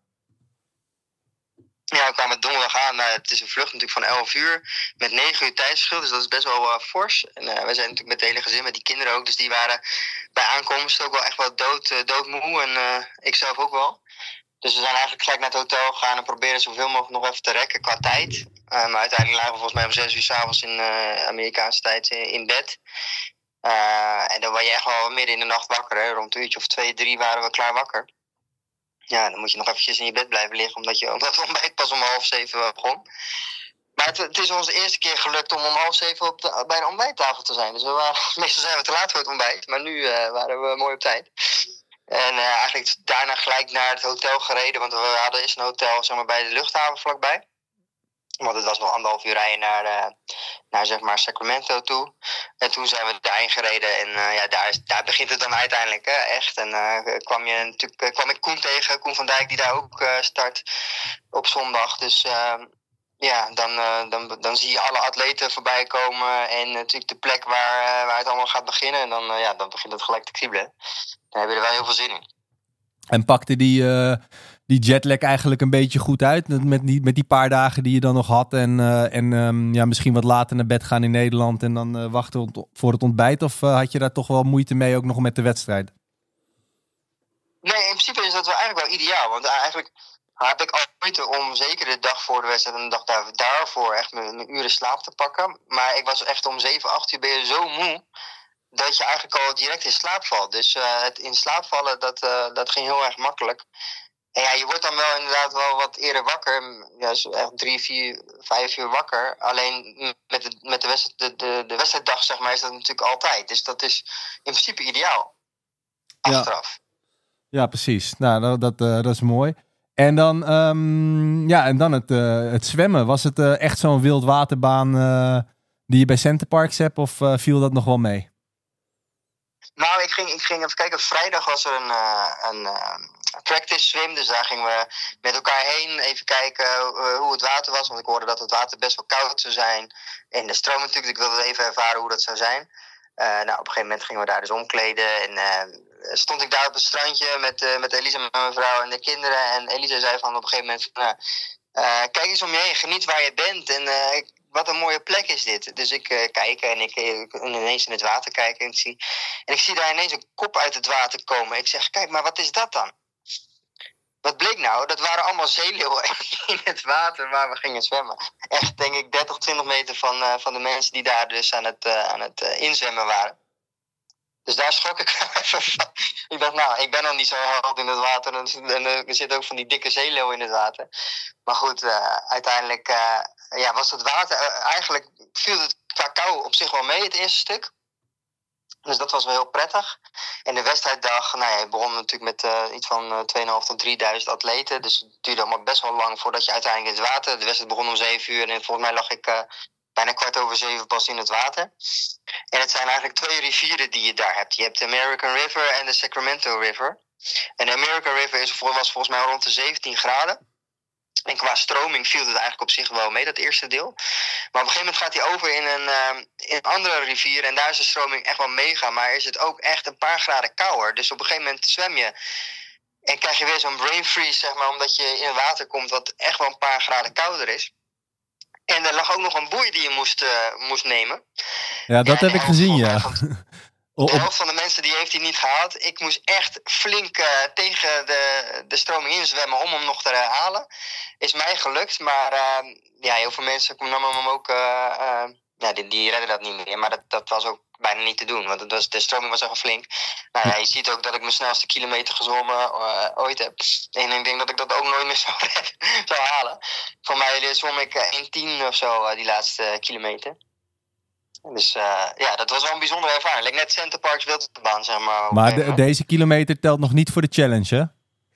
Ja, we kwamen donderdag aan. Uh, het is een vlucht natuurlijk van elf uur met negen uur tijdsverschil. Dus dat is best wel uh, fors. En uh, wij zijn natuurlijk met het hele gezin, met die kinderen ook. Dus die waren bij aankomst ook wel echt wel dood, uh, doodmoe. En uh, ik zelf ook wel. Dus we zijn eigenlijk gelijk naar het hotel gegaan en proberen zoveel mogelijk nog even te rekken qua tijd. Uh, maar uiteindelijk lagen we volgens mij om zes uur 's avonds in uh, Amerikaanse tijd in, in bed. Uh, en dan was je echt wel midden in de nacht wakker. Hè. Rond een uurtje of twee, drie waren we klaar wakker. Ja, dan moet je nog eventjes in je bed blijven liggen, omdat, je, omdat het ontbijt pas om half zeven begon. Maar het, het is ons de eerste keer gelukt om om half zeven op de, bij de ontbijttafel te zijn. Dus we waren, meestal zijn we te laat voor het ontbijt, maar nu uh, waren we mooi op tijd. En uh, eigenlijk daarna gelijk naar het hotel gereden, want we hadden eerst een hotel zeg maar, bij de luchthaven vlakbij. Want het was wel anderhalf uur rijden naar, uh, naar zeg maar Sacramento toe. En toen zijn we daarheen gereden en uh, ja, daar, is, daar begint het dan uiteindelijk hè, echt. En uh, kwam, je natuurlijk, uh, kwam ik Koen tegen, Koen van Dijk die daar ook uh, start op zondag. Dus uh, ja, dan, uh, dan, dan zie je alle atleten voorbij komen en uh, natuurlijk de plek waar, uh, waar het allemaal gaat beginnen. En dan, uh, ja, dan begint het gelijk te kriebelen. Daar hebben we er wel heel veel zin in. En pakte die... Uh... die jetlag eigenlijk een beetje goed uit. Met die, met die paar dagen die je dan nog had. En, uh, en um, ja, misschien wat later naar bed gaan in Nederland. En dan uh, wachten voor het ontbijt. Of uh, had je daar toch wel moeite mee ook nog met de wedstrijd? Nee, in principe is dat wel eigenlijk wel ideaal. Want eigenlijk heb ik al moeite om zeker de dag voor de wedstrijd en de dag daar, daarvoor echt mijn, mijn uren slaap te pakken. Maar ik was echt om zeven, acht uur ben je zo moe. dat je eigenlijk al direct in slaap valt. Dus uh, het in slaap vallen, dat, uh, dat ging heel erg makkelijk. En ja, je wordt dan wel inderdaad wel wat eerder wakker. Ja, zo echt drie, vier, vijf uur wakker. Alleen met de, met de, wedstrijd, de, de, de wedstrijddag, zeg maar, is dat natuurlijk altijd. Dus dat is in principe ideaal. Achteraf. Ja, ja precies. Nou, dat, dat, uh, dat is mooi. En dan, um, ja, en dan het, uh, het zwemmen. Was het uh, echt zo'n wildwaterbaan uh, die je bij Centerparks hebt? Of uh, viel dat nog wel mee? Nou, ik ging, ik ging even kijken. Vrijdag was er een, uh, een uh, practice swim. Dus daar gingen we met elkaar heen even kijken uh, hoe het water was. Want ik hoorde dat het water best wel koud zou zijn. En de stroom natuurlijk. Dus ik wilde even ervaren hoe dat zou zijn. Uh, nou, op een gegeven moment gingen we daar dus omkleden. En uh, stond ik daar op het strandje met, uh, met Elisa, met mijn vrouw en de kinderen. En Elisa zei van op een gegeven moment... Uh, uh, kijk eens om je heen, geniet waar je bent. En uh, wat een mooie plek is dit. Dus ik uh, kijk en ik uh, ineens in het water kijken. En ik, zie, en ik zie daar ineens een kop uit het water komen. Ik zeg, kijk, maar wat is dat dan? Wat bleek nou? Dat waren allemaal zeeleeuwen in het water waar we gingen zwemmen. Echt, denk ik, dertig, twintig meter van, uh, van de mensen die daar dus aan het, uh, aan het uh, inzwemmen waren. Dus daar schrok ik even van. Ik dacht, nou, ik ben al niet zo hard in het water. En uh, er zitten ook van die dikke zeeleeuwen in het water. Maar goed, uh, uiteindelijk uh, ja, was het water... Uh, eigenlijk viel het qua kou op zich wel mee, het eerste stuk. Dus dat was wel heel prettig. En de wedstrijddag, nou ja, je begon natuurlijk met uh, iets van uh, tweeduizend vijfhonderd tot drieduizend atleten. Dus het duurde allemaal best wel lang voordat je uiteindelijk in het water... De wedstrijd begon om zeven uur en volgens mij lag ik... Uh, bijna kwart over zeven pas in het water. En het zijn eigenlijk twee rivieren die je daar hebt. Je hebt de American River en de Sacramento River. En de American River is, was volgens mij rond de zeventien graden. En qua stroming viel het eigenlijk op zich wel mee, dat eerste deel. Maar op een gegeven moment gaat hij over in een, uh, in een andere rivier. En daar is de stroming echt wel mega. Maar is het ook echt een paar graden kouder. Dus op een gegeven moment zwem je. En krijg je weer zo'n brain freeze, zeg maar. Omdat je in water komt wat echt wel een paar graden kouder is. En er lag ook nog een boei die je moest, uh, moest nemen. Ja, dat ja, heb ik gezien, ja. De helft van de mensen die heeft hij niet gehaald. Ik moest echt flink uh, tegen de, de stroming inzwemmen om hem nog te herhalen. Is mij gelukt, maar uh, ja, heel veel mensen namen hem ook... Uh, uh, ja, die, die redden dat niet meer, maar dat, dat was ook bijna niet te doen. Want het was, de stroming was echt flink. Nou ja, je ziet ook dat ik mijn snelste kilometer gezwommen uh, ooit heb. En ik denk dat ik dat ook nooit meer zou, zou halen. Voor mij zwom ik uh, één tien of zo uh, die laatste uh, kilometer. Dus uh, ja, dat was wel een bijzondere ervaring. Like net Centerparks wildbaan, zeg maar. Maar de, deze kilometer telt nog niet voor de challenge, hè?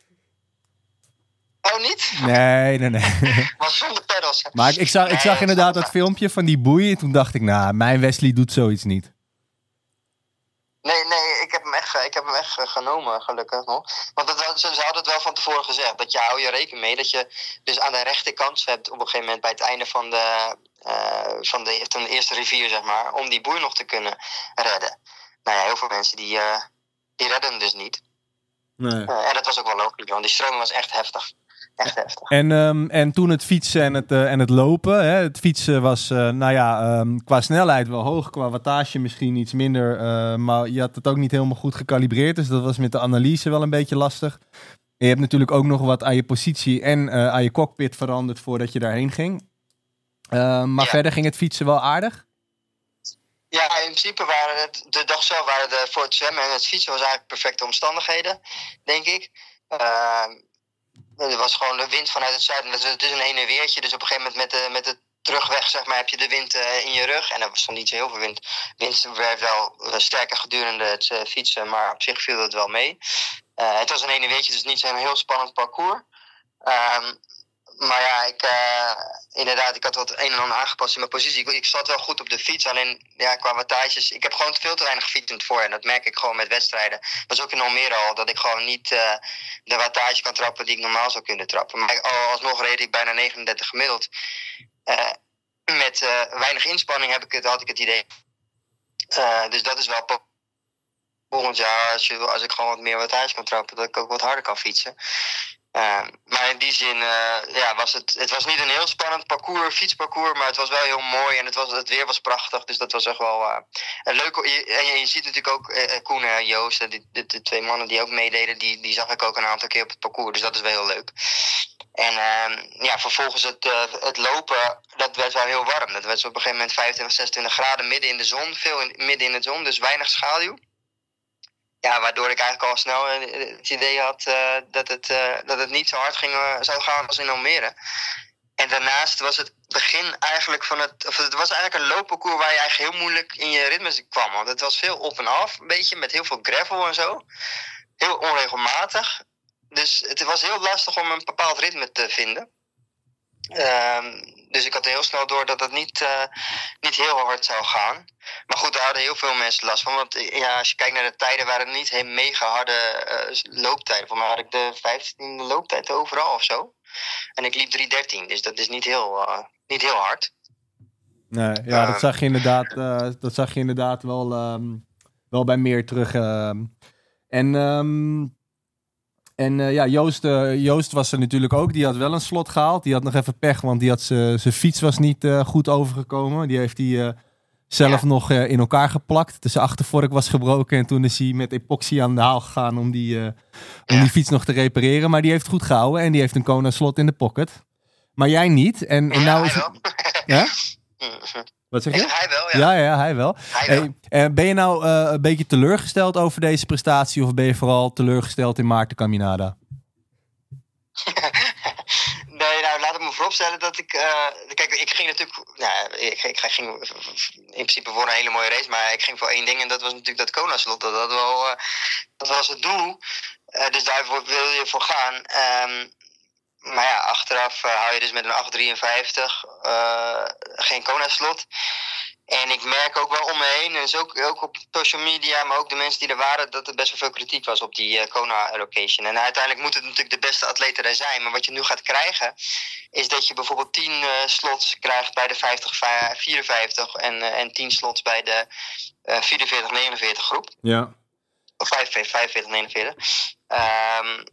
Oh, niet? Nee, nee, nee. Was zonder pedals. Hè? Maar ik, ik zag, ik zag nee, inderdaad dat filmpje van die boei. En toen dacht ik, nou, mijn Wesley doet zoiets niet. Nee, nee, ik heb hem echt, ik heb hem echt genomen, gelukkig nog. Want dat, ze, ze hadden het wel van tevoren gezegd. Dat je hou je rekening mee dat je dus aan de rechterkant hebt op een gegeven moment bij het einde van de, uh, van de, van de eerste rivier, zeg maar. Om die boei nog te kunnen redden. Nou ja, heel veel mensen die, uh, die redden hem dus niet. Nee. Uh, en dat was ook wel logisch, want die stroming was echt heftig. Echt heftig. En, um, en toen het fietsen en het, uh, en het lopen. Hè, het fietsen was uh, nou ja, um, qua snelheid wel hoog. Qua wattage misschien iets minder. Uh, maar je had het ook niet helemaal goed gekalibreerd. Dus dat was met de analyse wel een beetje lastig. En je hebt natuurlijk ook nog wat aan je positie en uh, aan je cockpit veranderd voordat je daarheen ging. Uh, maar ja. verder ging het fietsen wel aardig? Ja, in principe waren het de dag zelf waren de, voor het zwemmen en het fietsen was eigenlijk perfecte omstandigheden, denk ik. Uh, Er was gewoon de wind vanuit het zuiden. Het is een heen en weertje. Dus op een gegeven moment met de, met de terugweg, zeg maar, heb je de wind uh, in je rug. En er was dan niet zo heel veel wind. Wind werd wel uh, sterker gedurende het uh, fietsen. Maar op zich viel het wel mee. Uh, het was een heen en weertje, dus niet zo'n heel spannend parcours. Um, maar ja, ik, uh, inderdaad, ik had wat een en ander aangepast in mijn positie. Ik, ik zat wel goed op de fiets, alleen ja, qua wattages... Ik heb gewoon veel te weinig gefietst in het voorjaar. Dat merk ik gewoon met wedstrijden. Dat was ook in Almere al, dat ik gewoon niet uh, de wattage kan trappen die ik normaal zou kunnen trappen. Maar alsnog reed ik bijna negenendertig gemiddeld. Uh, met uh, weinig inspanning heb ik het, had ik het idee. Uh, dus dat is wel volgend jaar, als, je, als ik gewoon wat meer wattage kan trappen, dat ik ook wat harder kan fietsen. Uh, maar in die zin uh, ja, was het, het was niet een heel spannend parcours, fietsparcours, maar het was wel heel mooi en het, was, het weer was prachtig. Dus dat was echt wel uh, een leuk. Je, en je, je ziet natuurlijk ook uh, Koen en Joost, uh, die, de, de twee mannen die ook meededen, die, die zag ik ook een aantal keer op het parcours. Dus dat is wel heel leuk. En uh, ja, vervolgens het, uh, het lopen, dat werd wel heel warm. Dat werd op een gegeven moment vijfentwintig, zesentwintig graden midden in de zon, veel in, midden in de zon, dus weinig schaduw. Ja, waardoor ik eigenlijk al snel het idee had uh, dat, het, uh, dat het niet zo hard ging, uh, zou gaan als in Almere. En daarnaast was het begin eigenlijk van het... Of het was eigenlijk een loopparcours waar je eigenlijk heel moeilijk in je ritme kwam. Want het was veel op en af, een beetje, met heel veel gravel en zo. Heel onregelmatig. Dus het was heel lastig om een bepaald ritme te vinden. Um, dus ik had heel snel door dat het niet, uh, niet heel hard zou gaan. Maar goed, daar hadden heel veel mensen last van. Want ja, als je kijkt naar de tijden, waren het niet heel mega harde uh, looptijden. Voor mij had ik de vijftiende looptijd overal of zo. En ik liep drie dertien, dus dat is niet heel, uh, niet heel hard. Nee, ja, uh, dat zag je inderdaad, uh, dat zag je inderdaad wel, um, wel bij meer terug. Uh. En... Um... En uh, ja, Joost, uh, Joost was er natuurlijk ook. Die had wel een slot gehaald. Die had nog even pech, want die had zijn fiets was niet uh, goed overgekomen. Die heeft hij uh, zelf ja. nog uh, in elkaar geplakt. Dus zijn achtervork was gebroken. En toen is hij met epoxy aan de haal gegaan om die, uh, om ja. die fiets nog te repareren. Maar die heeft goed gehouden en die heeft een Kona slot in de pocket. Maar jij niet. En, en ja, nou is het... Ja? Wat zeg je? Ja, hij wel, ja. Ja, ja, hij wel. Hij wel. Hey, uh, ben je nou uh, een beetje teleurgesteld over deze prestatie of ben je vooral teleurgesteld in Maarten Caminada? Nee, nou laat ik me vooropstellen dat ik... Uh, kijk, ik ging natuurlijk... Nou, ik, ik ging in principe voor een hele mooie race, maar ik ging voor één ding en dat was natuurlijk dat Kona-slot. Dat, dat, wel, uh, dat was het doel. Uh, dus daar wil je voor gaan. Um, Maar ja, achteraf uh, hou je dus met een acht drieënvijftig uh, geen Kona-slot. En ik merk ook wel om me heen, dus ook, ook op social media, maar ook de mensen die er waren, dat er best wel veel kritiek was op die uh, Kona-allocation. En uiteindelijk moet het natuurlijk de beste atleten er zijn. Maar wat je nu gaat krijgen, is dat je bijvoorbeeld tien uh, slots krijgt bij de vijftig vierenvijftig en, uh, en tien slots bij de uh, vierenveertig negenenveertig groep. Ja. Of vijfenveertig negenenveertig. Um,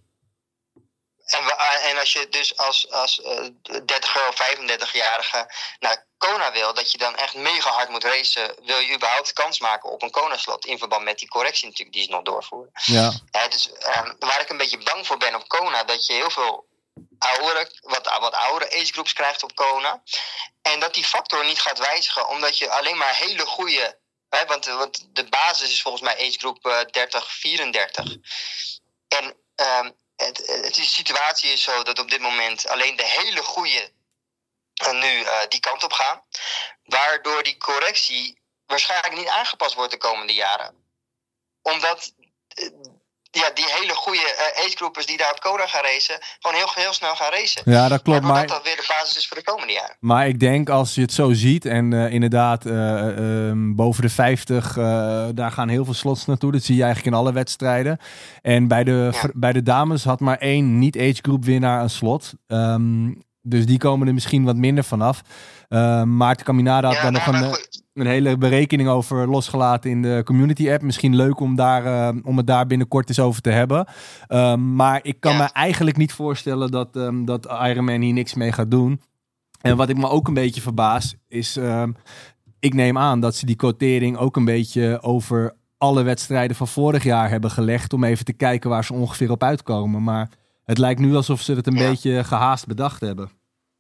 En, en als je dus als, als uh, dertiger of vijfendertigjarige naar Kona wil, dat je dan echt mega hard moet racen, wil je überhaupt kans maken op een Kona-slot in verband met die correctie natuurlijk die ze nog doorvoeren. Ja. Ja, dus um, waar ik een beetje bang voor ben op Kona, dat je heel veel oudere, wat, wat oudere agegroeps krijgt op Kona. En dat die factor niet gaat wijzigen, omdat je alleen maar hele goede, hè, want, want de basis is volgens mij agegroep uh, dertig vierendertig. En um, Het, het, de situatie is zo dat op dit moment alleen de hele goede uh, nu uh, die kant op gaan. Waardoor die correctie waarschijnlijk niet aangepast wordt de komende jaren. Omdat uh, ja, die hele goede uh, agegroepers die daar op Kona gaan racen, gewoon heel, heel snel gaan racen. Ja, dat klopt. Waardoor maar... dat weer de basis is voor de komende jaren. Maar ik denk als je het zo ziet en uh, inderdaad uh, uh, boven de vijftig, uh, daar gaan heel veel slots naartoe. Dat zie je eigenlijk in alle wedstrijden. En bij de, Ja. v- bij de dames had maar één niet-agegroep winnaar een slot. Um, dus die komen er misschien wat minder vanaf. Uh, Maarten Caminada had Ja, daar nou, nog maar een, goed. een hele berekening over losgelaten in de community app. Misschien leuk om, daar, uh, om het daar binnenkort eens over te hebben. Um, maar ik kan Ja. me eigenlijk niet voorstellen dat, um, dat Ironman hier niks mee gaat doen. En wat ik me ook een beetje verbaas is, um, ik neem aan dat ze die quotering ook een beetje over alle wedstrijden van vorig jaar hebben gelegd om even te kijken waar ze ongeveer op uitkomen. Maar het lijkt nu alsof ze het een Ja. beetje gehaast bedacht hebben.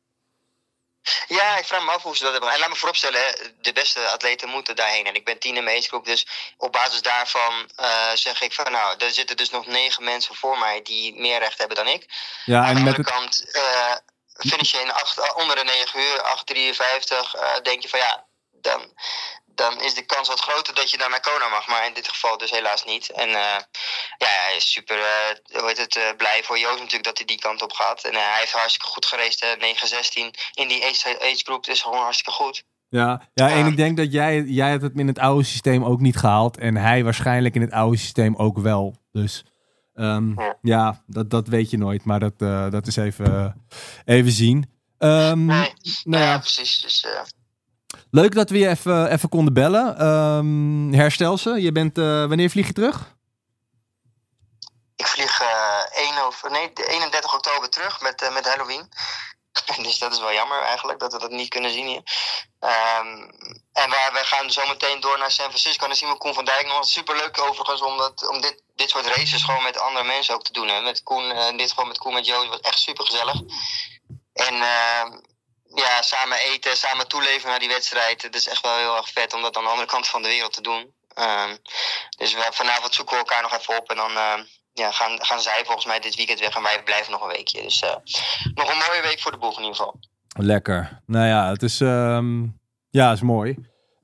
Ja, ik vraag me af hoe ze dat hebben. En laat me vooropstellen, hè, de beste atleten moeten daarheen. En ik ben tien in mijn agegroep, dus op basis daarvan uh, zeg ik van nou, er zitten dus nog negen mensen voor mij die meer recht hebben dan ik. Ja, Aan de en met andere het, kant uh, finish je in acht, onder de negen uur, acht drieënvijftig, uh, denk je van ja, dan, dan is de kans wat groter dat je dan naar Kona mag. Maar in dit geval dus helaas niet. En uh, ja, hij is super uh, hoe heet het, uh, blij voor Joost natuurlijk dat hij die kant op gaat. En uh, hij heeft hartstikke goed geraced, negen zestien in die age, age group. Dus gewoon hartstikke goed. ja, ja, en Ja. ik denk dat jij, jij hebt het in het oude systeem ook niet gehaald. En hij waarschijnlijk in het oude systeem ook wel. Dus um, Ja. ja, dat, dat weet je nooit. Maar dat, uh, dat is even, uh, even zien. Um, Nee, nou ja, ja, precies. Dus, uh, leuk dat we je even, even konden bellen. Um, herstel ze. Je bent, uh, wanneer vlieg je terug? ik vlieg uh, één of nee, eenendertig oktober terug met, uh, met Halloween. Dus dat is wel jammer eigenlijk, dat we dat niet kunnen zien hier. Um, en we, we gaan zo meteen door naar San Francisco. En dan zien we Koen van Dijk nog. Superleuk overigens om, dat, om dit, dit soort races gewoon met andere mensen ook te doen. Hè. Met Koen, uh, dit gewoon met Koen met Joey, was echt super gezellig. En uh, ja, samen eten, samen toeleven naar die wedstrijd. Het is echt wel heel erg vet om dat aan de andere kant van de wereld te doen. Um, dus we, vanavond zoeken we elkaar nog even op en dan... Uh, Ja, gaan, gaan zij volgens mij dit weekend weg en wij blijven nog een weekje. Dus uh, nog een mooie week voor de boeg in ieder geval. Lekker. Nou ja, het is, um, ja, het is mooi.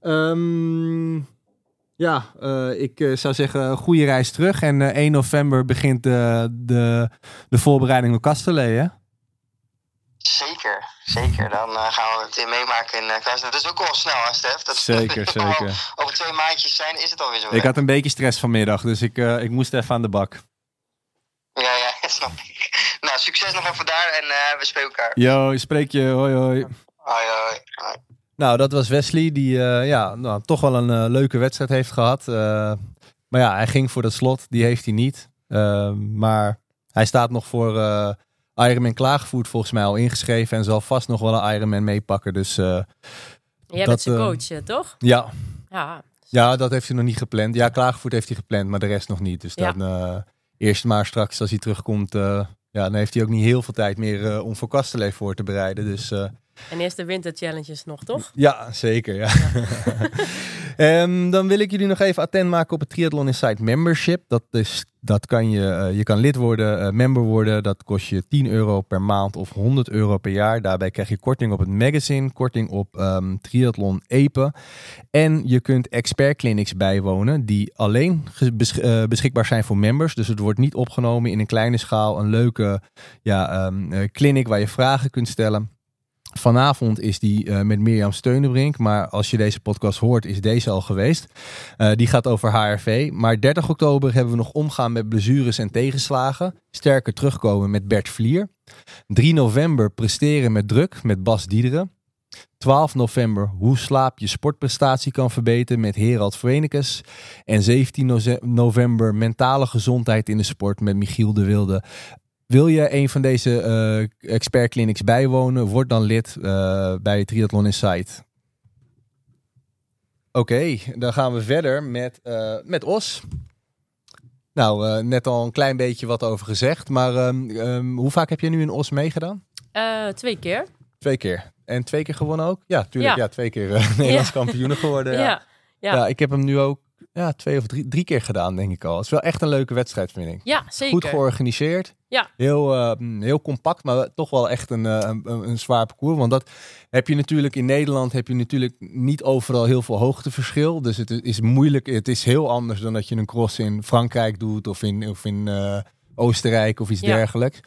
Um, ja, uh, ik uh, zou zeggen, goede reis terug. En uh, één november begint uh, de, de voorbereiding op Castellet, hè? Zeker, zeker. Dan uh, gaan we het weer meemaken in uh, Castellet. Dat is ook wel snel, hè, Stef? Dat zeker, dat zeker. Al, over twee maandjes zijn, is het alweer zo. Ik had een beetje stress vanmiddag, dus ik, uh, ik moest even aan de bak. Ja, ja, snap ik. Nou, succes nog even daar en uh, we spreken elkaar. Yo, spreek je. Hoi, hoi. Hoi, hoi. hoi. Nou, dat was Wesley, die uh, ja, nou, toch wel een uh, leuke wedstrijd heeft gehad. Uh, maar ja, hij ging voor dat slot. Die heeft hij niet. Uh, maar hij staat nog voor uh, Ironman klaargevoerd volgens mij al ingeschreven. En zal vast nog wel een Ironman meepakken. Dus, uh, Jij bent zijn coach, uh, toch? Ja. Ja. Ja, dat heeft hij nog niet gepland. Ja, klaargevoerd heeft hij gepland, maar de rest nog niet. Dus ja. dan... Uh, Eerst maar straks als hij terugkomt, uh, ja, dan heeft hij ook niet heel veel tijd meer uh, om voor Castellet voor te bereiden. Dus, uh, en eerst de winter challenges nog, toch? Ja, zeker. Ja. Ja. um, dan wil ik jullie nog even attent maken op het Triathlon Inside Membership. Dat is, dat kan je, uh, je kan lid worden, uh, member worden. Dat kost je tien euro per maand of honderd euro per jaar. Daarbij krijg je korting op het magazine, korting op um, Triathlon Epe. En je kunt expertclinics bijwonen die alleen besch- uh, beschikbaar zijn voor members. Dus het wordt niet opgenomen in een kleine schaal. Een leuke ja, um, uh, clinic waar je vragen kunt stellen. Vanavond is die uh, met Mirjam Steunenbrink, maar als je deze podcast hoort is deze al geweest. Uh, die gaat over H R V. Maar dertig oktober hebben we nog omgaan met blessures en tegenslagen. Sterker terugkomen met Bert Vlier. drie november presteren met druk met Bas Diederen. twaalf november hoe slaap je sportprestatie kan verbeteren met Herald Verenekes. En zeventien november mentale gezondheid in de sport met Michiel de Wilde. Wil je een van deze uh, expertclinics bijwonen? Word dan lid uh, bij Triathlon Insight. Oké, okay, dan gaan we verder met, uh, met Os. Nou, uh, net al een klein beetje wat over gezegd. Maar um, um, hoe vaak heb je nu in Os meegedaan? Uh, twee keer. Twee keer. En twee keer gewonnen ook? Ja, tuurlijk. Ja, ja twee keer uh, Nederlands ja. kampioen geworden. Ja. Ja, ja. ja, ik heb hem nu ook ja, twee of drie, drie keer gedaan, denk ik al. Het is wel echt een leuke wedstrijd, vind ik. Ja, zeker. Goed georganiseerd. Ja. Heel, uh, heel compact, maar toch wel echt een, uh, een, een zwaar parcours. Want dat heb je natuurlijk in Nederland, heb je natuurlijk niet overal heel veel hoogteverschil. Dus het is moeilijk. Het is heel anders dan dat je een cross in Frankrijk doet of in, of in uh, Oostenrijk of iets ja. dergelijks.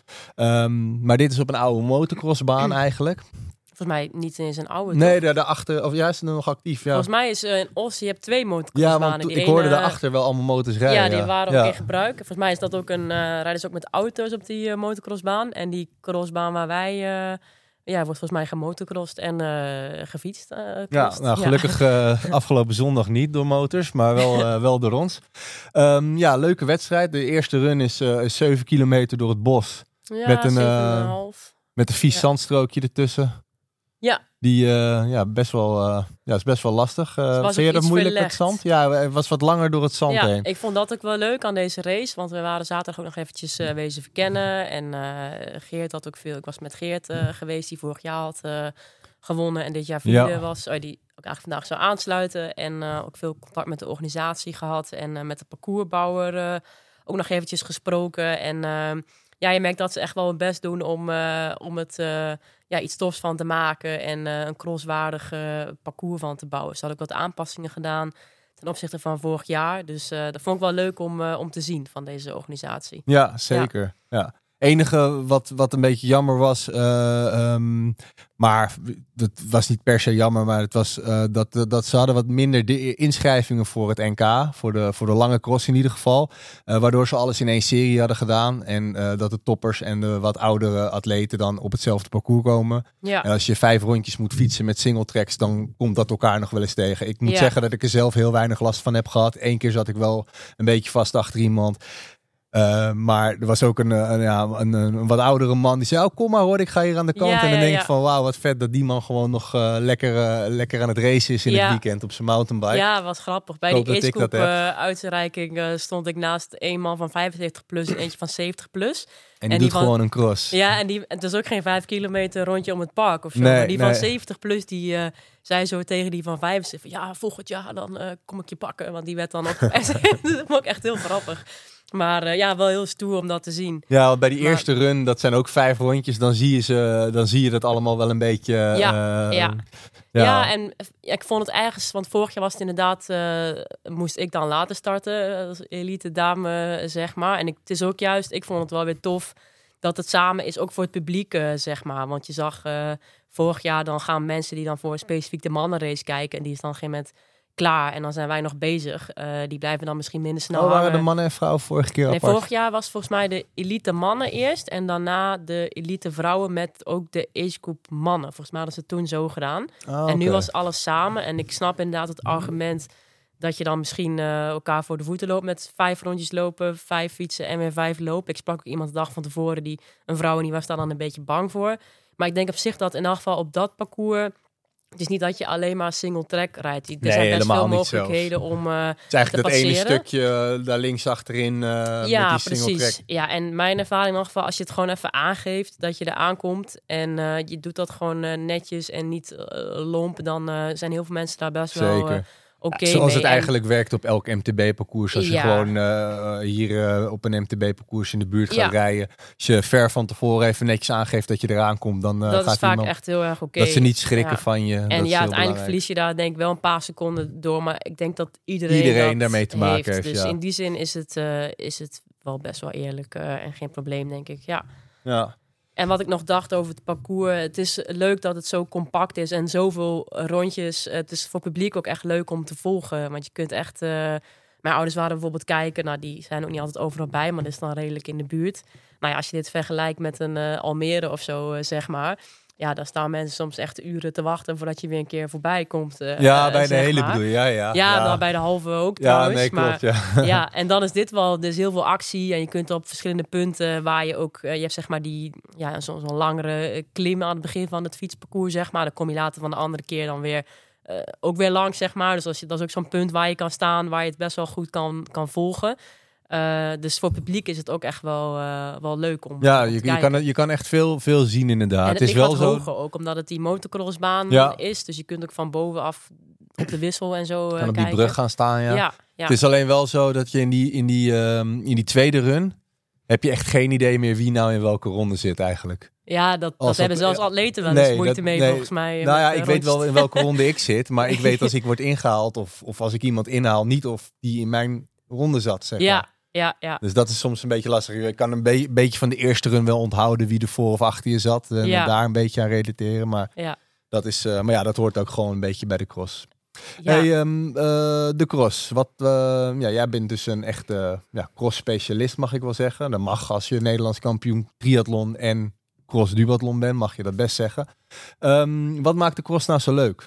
Um, maar dit is op een oude motocrossbaan eigenlijk. Volgens mij niet eens een oude. Nee, daar daarachter, of juist nog actief. Ja. Volgens mij is uh, in Os, je hebt twee motocrossbanen. Ja, want die ik hoorde ene, daarachter wel allemaal motors rijden. Ja, die ja. waren ja. ook in gebruik. Volgens mij is dat ook een, uh, rijden ze ook met auto's op die uh, motocrossbaan. En die crossbaan waar wij, uh, ja, wordt volgens mij gemotocrossed en uh, gefietst. Uh, ja, nou gelukkig ja. uh, afgelopen zondag niet door motors, maar wel, uh, wel door ons. Um, ja, leuke wedstrijd. De eerste run is uh, zeven kilometer door het bos. Ja, met een uh, met een vies ja. zandstrookje ertussen. Ja. Die uh, ja, best wel, uh, ja, is best wel lastig. Uh, vind je dat moeilijk verlegd. met zand? Ja, het was wat langer door het zand ja, heen. Ik vond dat ook wel leuk aan deze race. Want we waren zaterdag ook nog eventjes uh, wezen verkennen. En uh, Geert had ook veel... Ik was met Geert uh, geweest, die vorig jaar had uh, gewonnen. En dit jaar vierde ja. was. Oh, die ook eigenlijk vandaag zou aansluiten. En uh, ook veel contact met de organisatie gehad. En uh, met de parcoursbouwer uh, ook nog eventjes gesproken. En uh, ja, je merkt dat ze echt wel hun best doen om, uh, om het... Uh, ja, iets tofs van te maken en uh, een crosswaardig uh, parcours van te bouwen. Ze hadden ook wat aanpassingen gedaan ten opzichte van vorig jaar. Dus uh, dat vond ik wel leuk om, uh, om te zien van deze organisatie. Ja, zeker. Ja. ja. Enige wat, wat een beetje jammer was, uh, um, maar het was niet per se jammer, maar het was uh, dat, dat ze hadden wat minder de inschrijvingen voor het N K, voor de, voor de lange cross in ieder geval, uh, waardoor ze alles in één serie hadden gedaan en uh, dat de toppers en de wat oudere atleten dan op hetzelfde parcours komen. Ja. En als je vijf rondjes moet fietsen met single tracks, dan komt dat elkaar nog wel eens tegen. Ik moet ja. zeggen dat ik er zelf heel weinig last van heb gehad. Eén keer zat ik wel een beetje vast achter iemand. Uh, maar er was ook een, een, ja, een, een wat oudere man die zei, oh kom maar hoor, ik ga hier aan de kant. Ja, en dan ja, denk ik ja. van, wauw, wat vet dat die man gewoon nog uh, lekker, uh, lekker aan het racen is in Ja. het weekend op zijn mountainbike. Ja, was grappig. Bij Ik hoop die dat ik age-group dat heb. uh, uitreiking uh, stond ik naast een man van vijfenzeventig plus en eentje van zeventig plus. En die en doet die van- gewoon een cross. Ja, en die, het is ook geen vijf kilometer rondje om het park of zo. Nee, maar die nee. van zeventig plus, die uh, zei zo tegen die van vijfenzeventig... van, ja, volgend jaar dan uh, kom ik je pakken. Want die werd dan ook echt... dat vond ik echt heel grappig. Maar uh, ja, wel heel stoer om dat te zien. Ja, want bij die Maar- eerste run, dat zijn ook vijf rondjes, dan zie je, ze, dan zie je dat allemaal wel een beetje... Ja, uh, ja. ja. Ja, en ja, ik vond het ergens... Want vorig jaar was het inderdaad... Uh, moest ik dan later starten als elite dame, zeg maar. En ik, het is ook juist... Ik vond het wel weer tof dat het samen is, ook voor het publiek, uh, zeg maar. Want je zag uh, vorig jaar, dan gaan mensen die dan voor specifiek de mannenrace kijken... en die is dan op een gegeven moment klaar. En dan zijn wij nog bezig. Uh, die blijven dan misschien minder snel Oh, waren hangen. de mannen en vrouwen vorige keer Nee, apart? vorig jaar was volgens mij de elite mannen eerst. En daarna de elite vrouwen met ook de agegroep mannen. Volgens mij hadden ze het toen zo gedaan. Oh, En nu oké. was alles samen. En ik snap inderdaad het argument dat je dan misschien uh, elkaar voor de voeten loopt met vijf rondjes lopen, vijf fietsen en weer vijf lopen. Ik sprak ook iemand de dag van tevoren, die een vrouw en die was daar dan een beetje bang voor. Maar ik denk op zich dat in elk geval op dat parcours, het is niet dat je alleen maar single track rijdt. Er Nee, zijn best helemaal veel niet mogelijkheden om uh, Het is eigenlijk te dat ene passeren. stukje uh, daar links achterin uh, Ja, met die single precies. track. Ja, en mijn ervaring in elk geval, als je het gewoon even aangeeft dat je er aankomt en uh, je doet dat gewoon uh, netjes en niet uh, lomp, dan uh, zijn heel veel mensen daar best wel uh, Zeker. oké Ja, zoals mee. het En- eigenlijk werkt op elk M T B-parcours. Als je Ja. gewoon uh, hier uh, op een M T B-parcours in de buurt gaat Ja. rijden. Als je ver van tevoren even netjes aangeeft dat je eraan komt, dan uh, dat gaat is vaak iemand... echt heel erg oké. Dat ze niet schrikken Ja. van je. dat En is heel ja, uiteindelijk belangrijk. verlies je daar denk ik wel een paar seconden door. Maar ik denk dat iedereen, Iedereen dat daarmee te maken heeft, Dus ja. in die zin is het, uh, is het wel best wel eerlijk uh, en geen probleem, denk ik. Ja. Ja. En wat ik nog dacht over het parcours. Het is leuk dat het zo compact is en zoveel rondjes. Het is voor het publiek ook echt leuk om te volgen. Want je kunt echt... Uh, mijn ouders waren bijvoorbeeld kijken. Nou, die zijn ook niet altijd overal bij, maar dat is dan redelijk in de buurt. Nou ja, als je dit vergelijkt met een uh, Almere of zo, uh, zeg maar. Ja, dan staan mensen soms echt uren te wachten voordat je weer een keer voorbij komt. Uh, Ja, uh, bij de zeg hele maar. bedoel je. Ja, ja. Ja, ja. dan bij de halve ook Ja, trouwens. nee, maar, klopt. Ja. ja, en dan is dit wel, dus heel veel actie. En je kunt op verschillende punten waar je ook, uh, je hebt zeg maar die, ja, zo'n zo'n langere uh, klim aan het begin van het fietsparcours, zeg maar. Dan kom je later van de andere keer dan weer, uh, ook weer langs, zeg maar. Dus als je, dat is ook zo'n punt waar je kan staan, waar je het best wel goed kan, kan volgen. Uh, dus voor het publiek is het ook echt wel, uh, wel leuk om, Ja, om te je, je, kijken. kan, je kan echt veel, veel zien inderdaad. En het het is ligt wel wat zo. hoger ook, omdat het die motocrossbaan Ja. is. Dus je kunt ook van bovenaf op de wissel en zo uh, Kan op kijken. die brug gaan staan, ja. Ja, ja. Het is alleen wel zo dat je in die, in die, um, in die tweede run heb je echt geen idee meer wie nou in welke ronde zit eigenlijk. Ja, dat, Als dat hebben dat- zelfs atleten wel Nee, eens moeite dat- mee, nee. volgens mij. Nou ja, met, ik uh, weet wel rondjes. in welke ronde ik zit. Maar ik weet als ik word ingehaald of, of als ik iemand inhaal, niet of die in mijn ronde zat, zeg maar. Ja, ja, ja. Dus dat is soms een beetje lastig. Je kan een be- beetje van de eerste run wel onthouden wie er voor of achter je zat. En Ja. daar een beetje aan relateren. Maar, Ja. dat is, uh, maar ja, dat hoort ook gewoon een beetje bij de cross. Ja. Hey, um, uh, de cross. Wat, uh, ja, jij bent dus een echte ja, cross-specialist, mag ik wel zeggen. Dat mag als je Nederlands kampioen triathlon en cross-duathlon bent, mag je dat best zeggen. Um, wat maakt de cross nou zo leuk?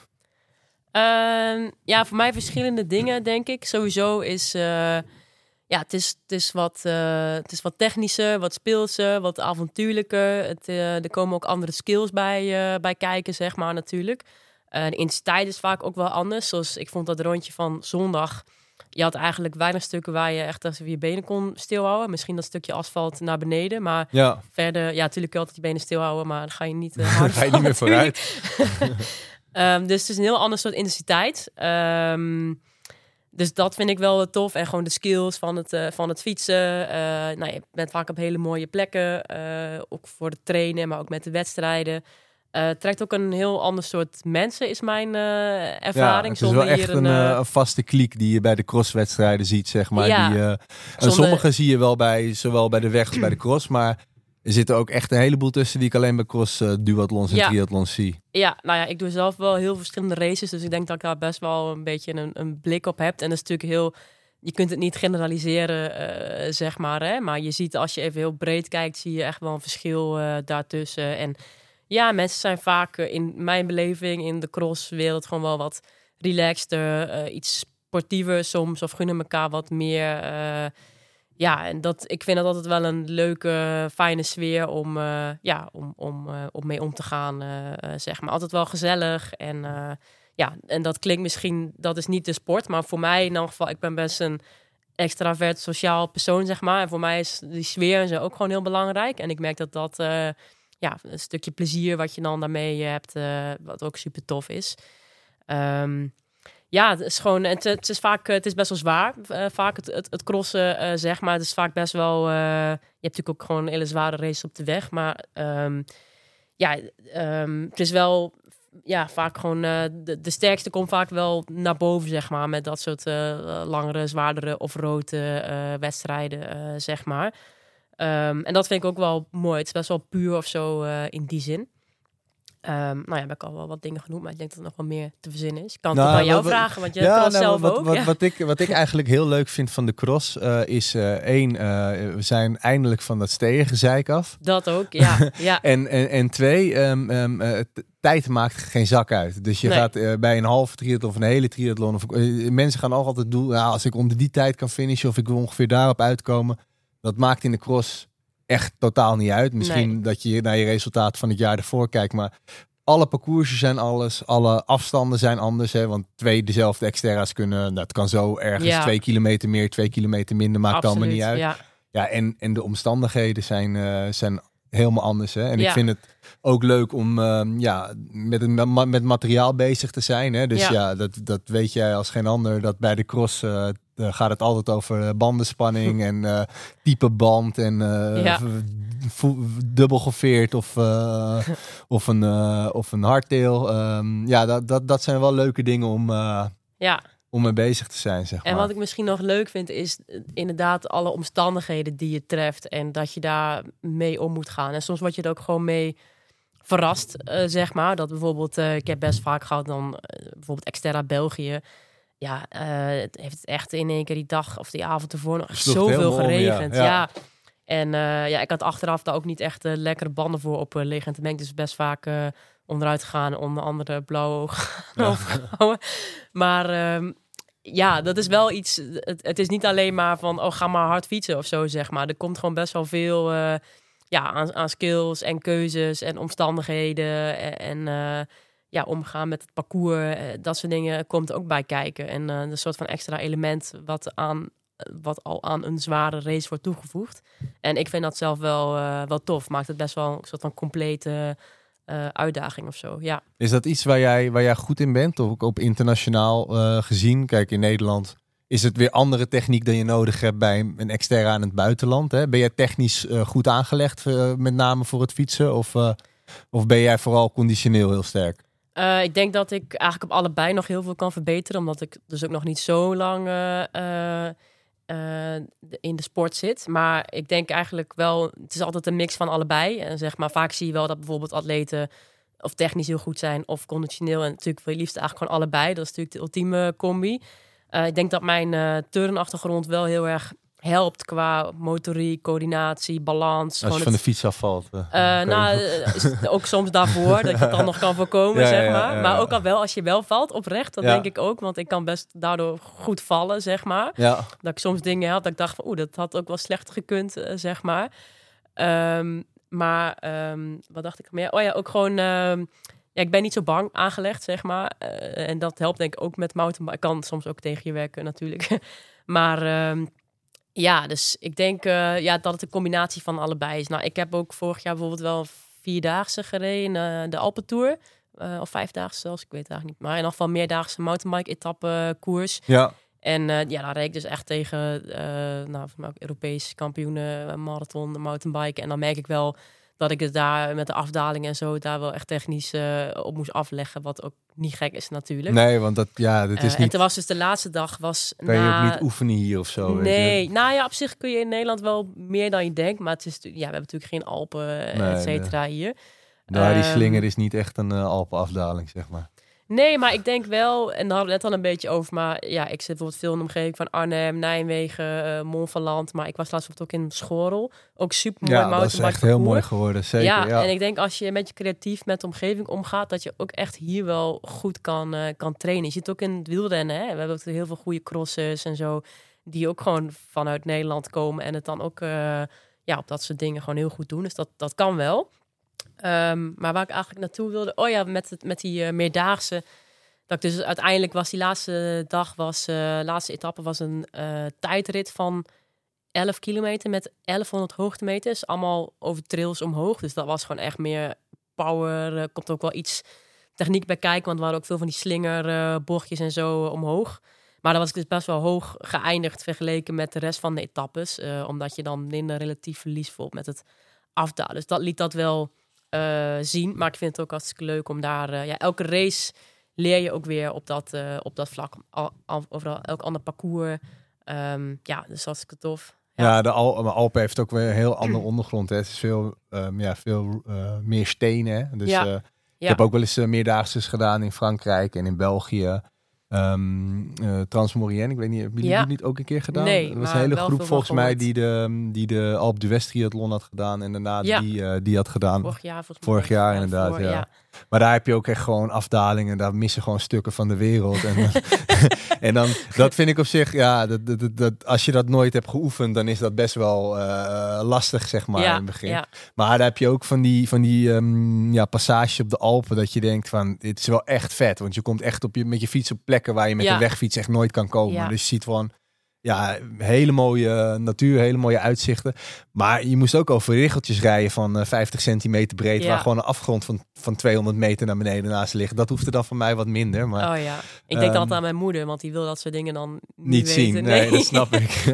Ehm, ja, voor mij verschillende dingen, denk ik. Sowieso is... Uh, ja, het is, het, is wat, uh, het is wat technischer, wat speelser, wat avontuurlijker. Het, uh, er komen ook andere skills bij, uh, bij kijken, zeg maar, natuurlijk. Uh, de intensiteit is vaak ook wel anders. Zoals ik vond dat rondje van zondag. Je had eigenlijk weinig stukken waar je echt als je benen kon stilhouden. Misschien dat stukje asfalt naar beneden. Maar Ja, verder, ja, natuurlijk kun je altijd je benen stilhouden. Maar dan ga je niet uh, hard ga je niet meer vooruit. um, dus het is een heel ander soort intensiteit. Um, dus dat vind ik wel tof. En gewoon de skills van het, uh, van het fietsen. Uh, nou, je bent vaak op hele mooie plekken. Uh, ook voor het trainen, maar ook met de wedstrijden. Uh, het trekt ook een heel ander soort mensen, is mijn uh, ervaring. Ja, het is Zonder wel echt hier een, een, uh, uh, een vaste kliek die je bij de crosswedstrijden ziet, zeg maar. Ja, die, uh, en zonder- sommige zie je wel bij, zowel bij de weg als bij de cross, maar er zitten ook echt een heleboel tussen die ik alleen bij cross, uh, duathlons en Ja. triathlons zie. Ja, nou ja, ik doe zelf wel heel verschillende races. Dus ik denk dat ik daar best wel een beetje een, een blik op heb. En dat is natuurlijk heel... Je kunt het niet generaliseren, uh, zeg maar. Hè? Maar je ziet, als je even heel breed kijkt, zie je echt wel een verschil uh, daartussen. En ja, mensen zijn vaak uh, in mijn beleving in de crosswereld gewoon wel wat relaxter. Uh, iets sportiever soms. Of gunnen elkaar wat meer... Uh, ja, en dat, ik vind dat altijd wel een leuke, fijne sfeer om, uh, ja, om, om, uh, om mee om te gaan, uh, uh, zeg maar. Altijd wel gezellig en uh, ja, en dat klinkt misschien, dat is niet de sport, maar voor mij in ieder geval, ik ben best een extravert, sociaal persoon, zeg maar. En voor mij is die sfeer en zo ook gewoon heel belangrijk. En ik merk dat dat, uh, ja, een stukje plezier wat je dan daarmee hebt, uh, wat ook super tof is. Um, Ja, het is gewoon, het, het is vaak, het is best wel zwaar. Uh, vaak het, het, het crossen, uh, zeg maar. Het is vaak best wel. Uh, je hebt natuurlijk ook gewoon een hele zware race op de weg, maar um, ja, um, het is wel, ja, vaak gewoon uh, de, de sterkste komt vaak wel naar boven, zeg maar, met dat soort uh, langere, zwaardere of rode uh, wedstrijden, uh, zeg maar. Um, en dat vind ik ook wel mooi. Het is best wel puur of zo uh, in die zin. Um, nou ja, heb ik al wel wat dingen genoemd, maar ik denk dat er nog wel meer te verzinnen is. Ik kan nou, het aan jou wat, vragen, want je ja, cross nou, zelf wat, ook. Wat, ja. wat, ik, wat ik eigenlijk heel leuk vind van de cross uh, is uh, één, uh, we zijn eindelijk van dat stegengezeik af. Dat ook, ja. ja. en, en, en twee, um, um, uh, t- tijd maakt geen zak uit. Dus je Nee. gaat uh, bij een halve triathlon of een hele triathlon, of, uh, mensen gaan ook altijd doen, nou, als ik onder die tijd kan finishen of ik wil ongeveer daarop uitkomen, dat maakt in de cross echt totaal niet uit. Misschien Nee. dat je naar je resultaat van het jaar ervoor kijkt, maar alle parcoursen zijn alles, alle afstanden zijn anders. Hè? Want twee dezelfde exterra's kunnen, dat kan zo ergens Ja. twee kilometer meer, twee kilometer minder, maakt Absoluut, allemaal niet uit. Ja. Ja, en, en de omstandigheden zijn, uh, zijn helemaal anders. Hè? En Ja. ik vind het ook leuk om uh, ja, met, een, ma- met materiaal bezig te zijn. Hè? Dus ja, Ja. dat, dat weet jij als geen ander. Dat bij de cross uh, uh, gaat het altijd over bandenspanning en uh, type band en uh, Ja. vo- dubbel geveerd of, uh, of een, uh, of een hardtail. Um, ja, dat, dat, dat zijn wel leuke dingen om, uh, ja. om mee bezig te zijn, zeg maar. En wat ik misschien nog leuk vind, is inderdaad alle omstandigheden die je treft en dat je daar mee om moet gaan. En soms word je er ook gewoon mee verrast, uh, zeg maar. Dat bijvoorbeeld, uh, ik heb best vaak gehad dan uh, bijvoorbeeld Xterra België. Ja, uh, het heeft het echt in één keer die dag of die avond ervoor nog Sloeg het zoveel helemaal om, ja. geregend. Ja. Ja. En uh, ja, ik had achteraf daar ook niet echt uh, lekkere banden voor op uh, liggen. En toen ben ik dus best vaak uh, onderuit gegaan, onder andere blauwe Ja. overgehouden. Maar um, ja, dat is wel iets. Het, het is niet alleen maar van, oh, ga maar hard fietsen of zo, zeg maar. Er komt gewoon best wel veel uh, ja, aan, aan skills en keuzes en omstandigheden en, en uh, ja, omgaan met het parcours. Uh, dat soort dingen komt er ook bij kijken. En uh, een soort van extra element wat aan wat al aan een zware race wordt toegevoegd. En ik vind dat zelf wel, uh, wel tof. Maakt het best wel een soort van complete uh, uitdaging of zo, ja. Is dat iets waar jij, waar jij goed in bent? Of ook op internationaal uh, gezien? Kijk, in Nederland is het weer andere techniek dan je nodig hebt bij een Xterra in het buitenland. Hè? Ben jij technisch uh, goed aangelegd, uh, met name voor het fietsen? Of, uh, of ben jij vooral conditioneel heel sterk? Uh, ik denk dat ik eigenlijk op allebei nog heel veel kan verbeteren. Omdat ik dus ook nog niet zo lang uh, uh, uh, in de sport zit. Maar ik denk eigenlijk wel, het is altijd een mix van allebei. En zeg maar, vaak zie je wel dat bijvoorbeeld atleten of technisch heel goed zijn of conditioneel. En natuurlijk wil je liefst eigenlijk gewoon allebei. Dat is natuurlijk de ultieme combi. Uh, ik denk dat mijn uh, turnachtergrond wel heel erg helpt qua motoriek, coördinatie, balans. Als je van het... de fiets afvalt. Uh, Uh, nou, uh, ook soms daarvoor, dat je het dan nog kan voorkomen, Ja, zeg ja, maar. ja, ja. Maar ook al wel, als je wel valt, oprecht, dat Ja. denk ik ook. Want ik kan best daardoor goed vallen, zeg maar. Ja. Dat ik soms dingen had, dat ik dacht van, oeh, dat had ook wel slecht gekund, uh, zeg maar. Um, maar, um, wat dacht ik meer? Oh ja, ook gewoon... Um, ja, ik ben niet zo bang aangelegd, zeg maar. Uh, en dat helpt denk ik ook met mountainbiken. Ik kan soms ook tegen je werken, natuurlijk. maar... Um, Ja, dus ik denk uh, ja, dat het een combinatie van allebei is. Nou, ik heb ook vorig jaar bijvoorbeeld wel een vierdaagse gereden, uh, de Alpentour. Uh, of vijfdaagse zelfs, ik weet het eigenlijk niet. Maar in ieder geval meerdaagse mountainbike-etappe koers. Ja. En uh, ja, daar reed ik dus echt tegen uh, nou, ook Europese kampioenen, marathon, mountainbiken. En dan merk ik wel dat ik het daar met de afdaling en zo daar wel echt technisch uh, op moest afleggen. Wat ook niet gek is natuurlijk. Nee, want dat, ja, dat is uh, niet... En toen was dus de laatste dag was Kan je na... ook niet oefenen hier of zo? Weet Nee, je? nou ja, op zich kun je in Nederland wel meer dan je denkt. Maar het is, ja, we hebben natuurlijk geen Alpen, Nee, et cetera, hier. Nou, die Um, slinger is niet echt een uh, Alpenafdaling, zeg maar. Nee, maar ik denk wel, en daar hadden we het net al een beetje over, maar ja, ik zit bijvoorbeeld veel in de omgeving van Arnhem, Nijmegen, uh, Montferland, maar ik was laatst ook in Schorel. Ook super mooi Ja, dat is echt heel mooi geworden, zeker. Ja, Ja, en ik denk als je een beetje creatief met de omgeving omgaat, dat je ook echt hier wel goed kan, uh, kan trainen. Je ziet het ook in het wielrennen, hè. We hebben ook heel veel goede crossers en zo, die ook gewoon vanuit Nederland komen en het dan ook uh, ja, op dat soort dingen gewoon heel goed doen. Dus dat, dat kan wel. Um, maar waar ik eigenlijk naartoe wilde, oh ja, met, het, met die uh, meerdaagse, dat ik dus uiteindelijk was die laatste dag, was uh, laatste etappe was een uh, tijdrit van elf kilometer met elfhonderd hoogtemeters. Allemaal over trails omhoog. Dus dat was gewoon echt meer power. Er komt ook wel iets techniek bij kijken, want er waren ook veel van die slingerbochtjes uh, en zo uh, omhoog. Maar dan was ik dus best wel hoog geëindigd vergeleken met de rest van de etappes. Uh, omdat je dan minder relatief verlies voelt met het afdalen. Dus dat liet dat wel uh, zien. Maar ik vind het ook hartstikke leuk om daar... Uh, ja, elke race leer je ook weer op dat, uh, op dat vlak. Al, al, overal elk ander parcours. Um, ja, dus hartstikke tof. Ja, ja de Al- Alpen heeft ook weer een heel andere ondergrond. Hè. Het is veel, um, ja, veel uh, meer stenen. Hè. Dus ja. Uh, ik ja. heb ook wel eens uh, meerdaagses gedaan in Frankrijk en in België. Um, uh, Transmorienne, ik weet niet, hebben jullie ja. die niet ook een keer gedaan? Nee, er was een hele groep volgens mij die de, die de Alpe d'Huez triathlon had gedaan en daarna ja. die, uh, die had gedaan. Vorig jaar, Vorig jaar ja, inderdaad, voor, ja. ja. Maar daar heb je ook echt gewoon afdalingen, daar missen gewoon stukken van de wereld. En, en dan, dat vind ik op zich, ja, dat, dat, dat, als je dat nooit hebt geoefend, dan is dat best wel uh, lastig, zeg maar, ja, in het begin. Ja. Maar daar heb je ook van die, van die um, ja, passages op de Alpen, dat je denkt van, dit is wel echt vet. Want je komt echt op je, met je fiets op plekken waar je met ja. een wegfiets echt nooit kan komen. Ja. Dus je ziet gewoon... Ja, hele mooie natuur, hele mooie uitzichten. Maar je moest ook over riggeltjes rijden van uh, vijftig centimeter breed... Ja. waar gewoon een afgrond van, van tweehonderd meter naar beneden naast ligt. Dat hoefde dan voor mij wat minder. Maar, oh ja, ik denk um, altijd aan mijn moeder, want die wil dat soort dingen dan niet, niet weten. zien. Nee, nee, dat snap ik.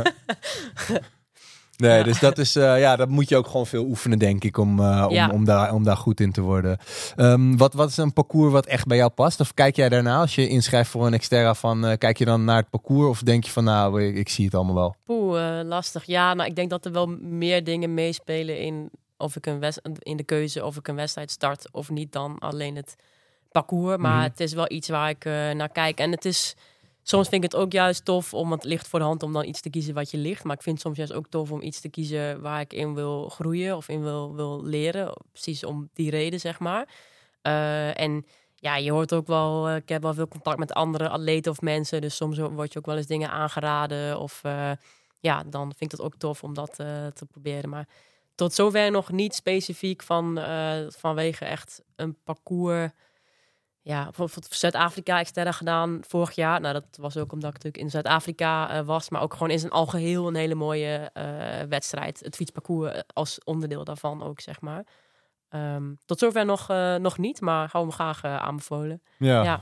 Nee, ja. dus dat is, uh, ja, dat moet je ook gewoon veel oefenen, denk ik, om, uh, om, ja. om, daar, om daar goed in te worden. Um, wat, wat is een parcours wat echt bij jou past? Of kijk jij daarna, als je inschrijft voor een Xterra, van, uh, kijk je dan naar het parcours of denk je van, nou, ik, ik zie het allemaal wel? Poeh, uh, lastig. Ja, nou, ik denk dat er wel meer dingen meespelen in, of ik een wes- in de keuze of ik een wedstrijd start of niet dan alleen het parcours. Maar mm. het is wel iets waar ik uh, naar kijk. En het is... Soms vind ik het ook juist tof om, het ligt voor de hand om dan iets te kiezen wat je ligt. Maar ik vind het soms juist ook tof om iets te kiezen waar ik in wil groeien of in wil, wil leren. Precies om die reden, zeg maar. Uh, en ja, je hoort ook wel, uh, ik heb wel veel contact met andere atleten of mensen. Dus soms word je ook wel eens dingen aangeraden. Of uh, ja, dan vind ik het ook tof om dat uh, te proberen. Maar tot zover nog niet specifiek van, uh, vanwege echt een parcours... Ja, bijvoorbeeld Zuid-Afrika Xterra gedaan vorig jaar. Nou, dat was ook omdat ik natuurlijk in Zuid-Afrika uh, was. Maar ook gewoon in zijn algeheel een hele mooie uh, wedstrijd. Het fietsparcours als onderdeel daarvan ook, zeg maar. Um, tot zover nog, uh, nog niet, maar hou hem graag uh, aanbevolen. Ja. ja.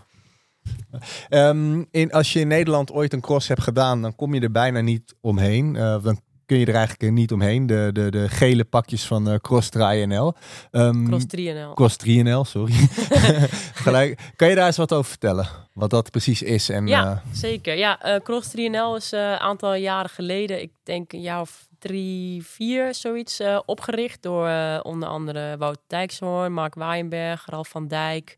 Um, in, als je in Nederland ooit een cross hebt gedaan, dan kom je er bijna niet omheen. Uh, dan kun je er eigenlijk niet omheen. De, de, de gele pakjes van uh, Cross drie N L. Um, Cross drie N L. Cross drie N L, sorry. Gelijk. Kan je daar eens wat over vertellen? Wat dat precies is? En, ja, uh... zeker. Ja, uh, Cross drie N L is een uh, aantal jaren geleden, ik denk een jaar of drie, vier, zoiets, uh, opgericht door uh, onder andere Wout Dijkshoorn, Mark Waaienberg, Ralf van Dijk.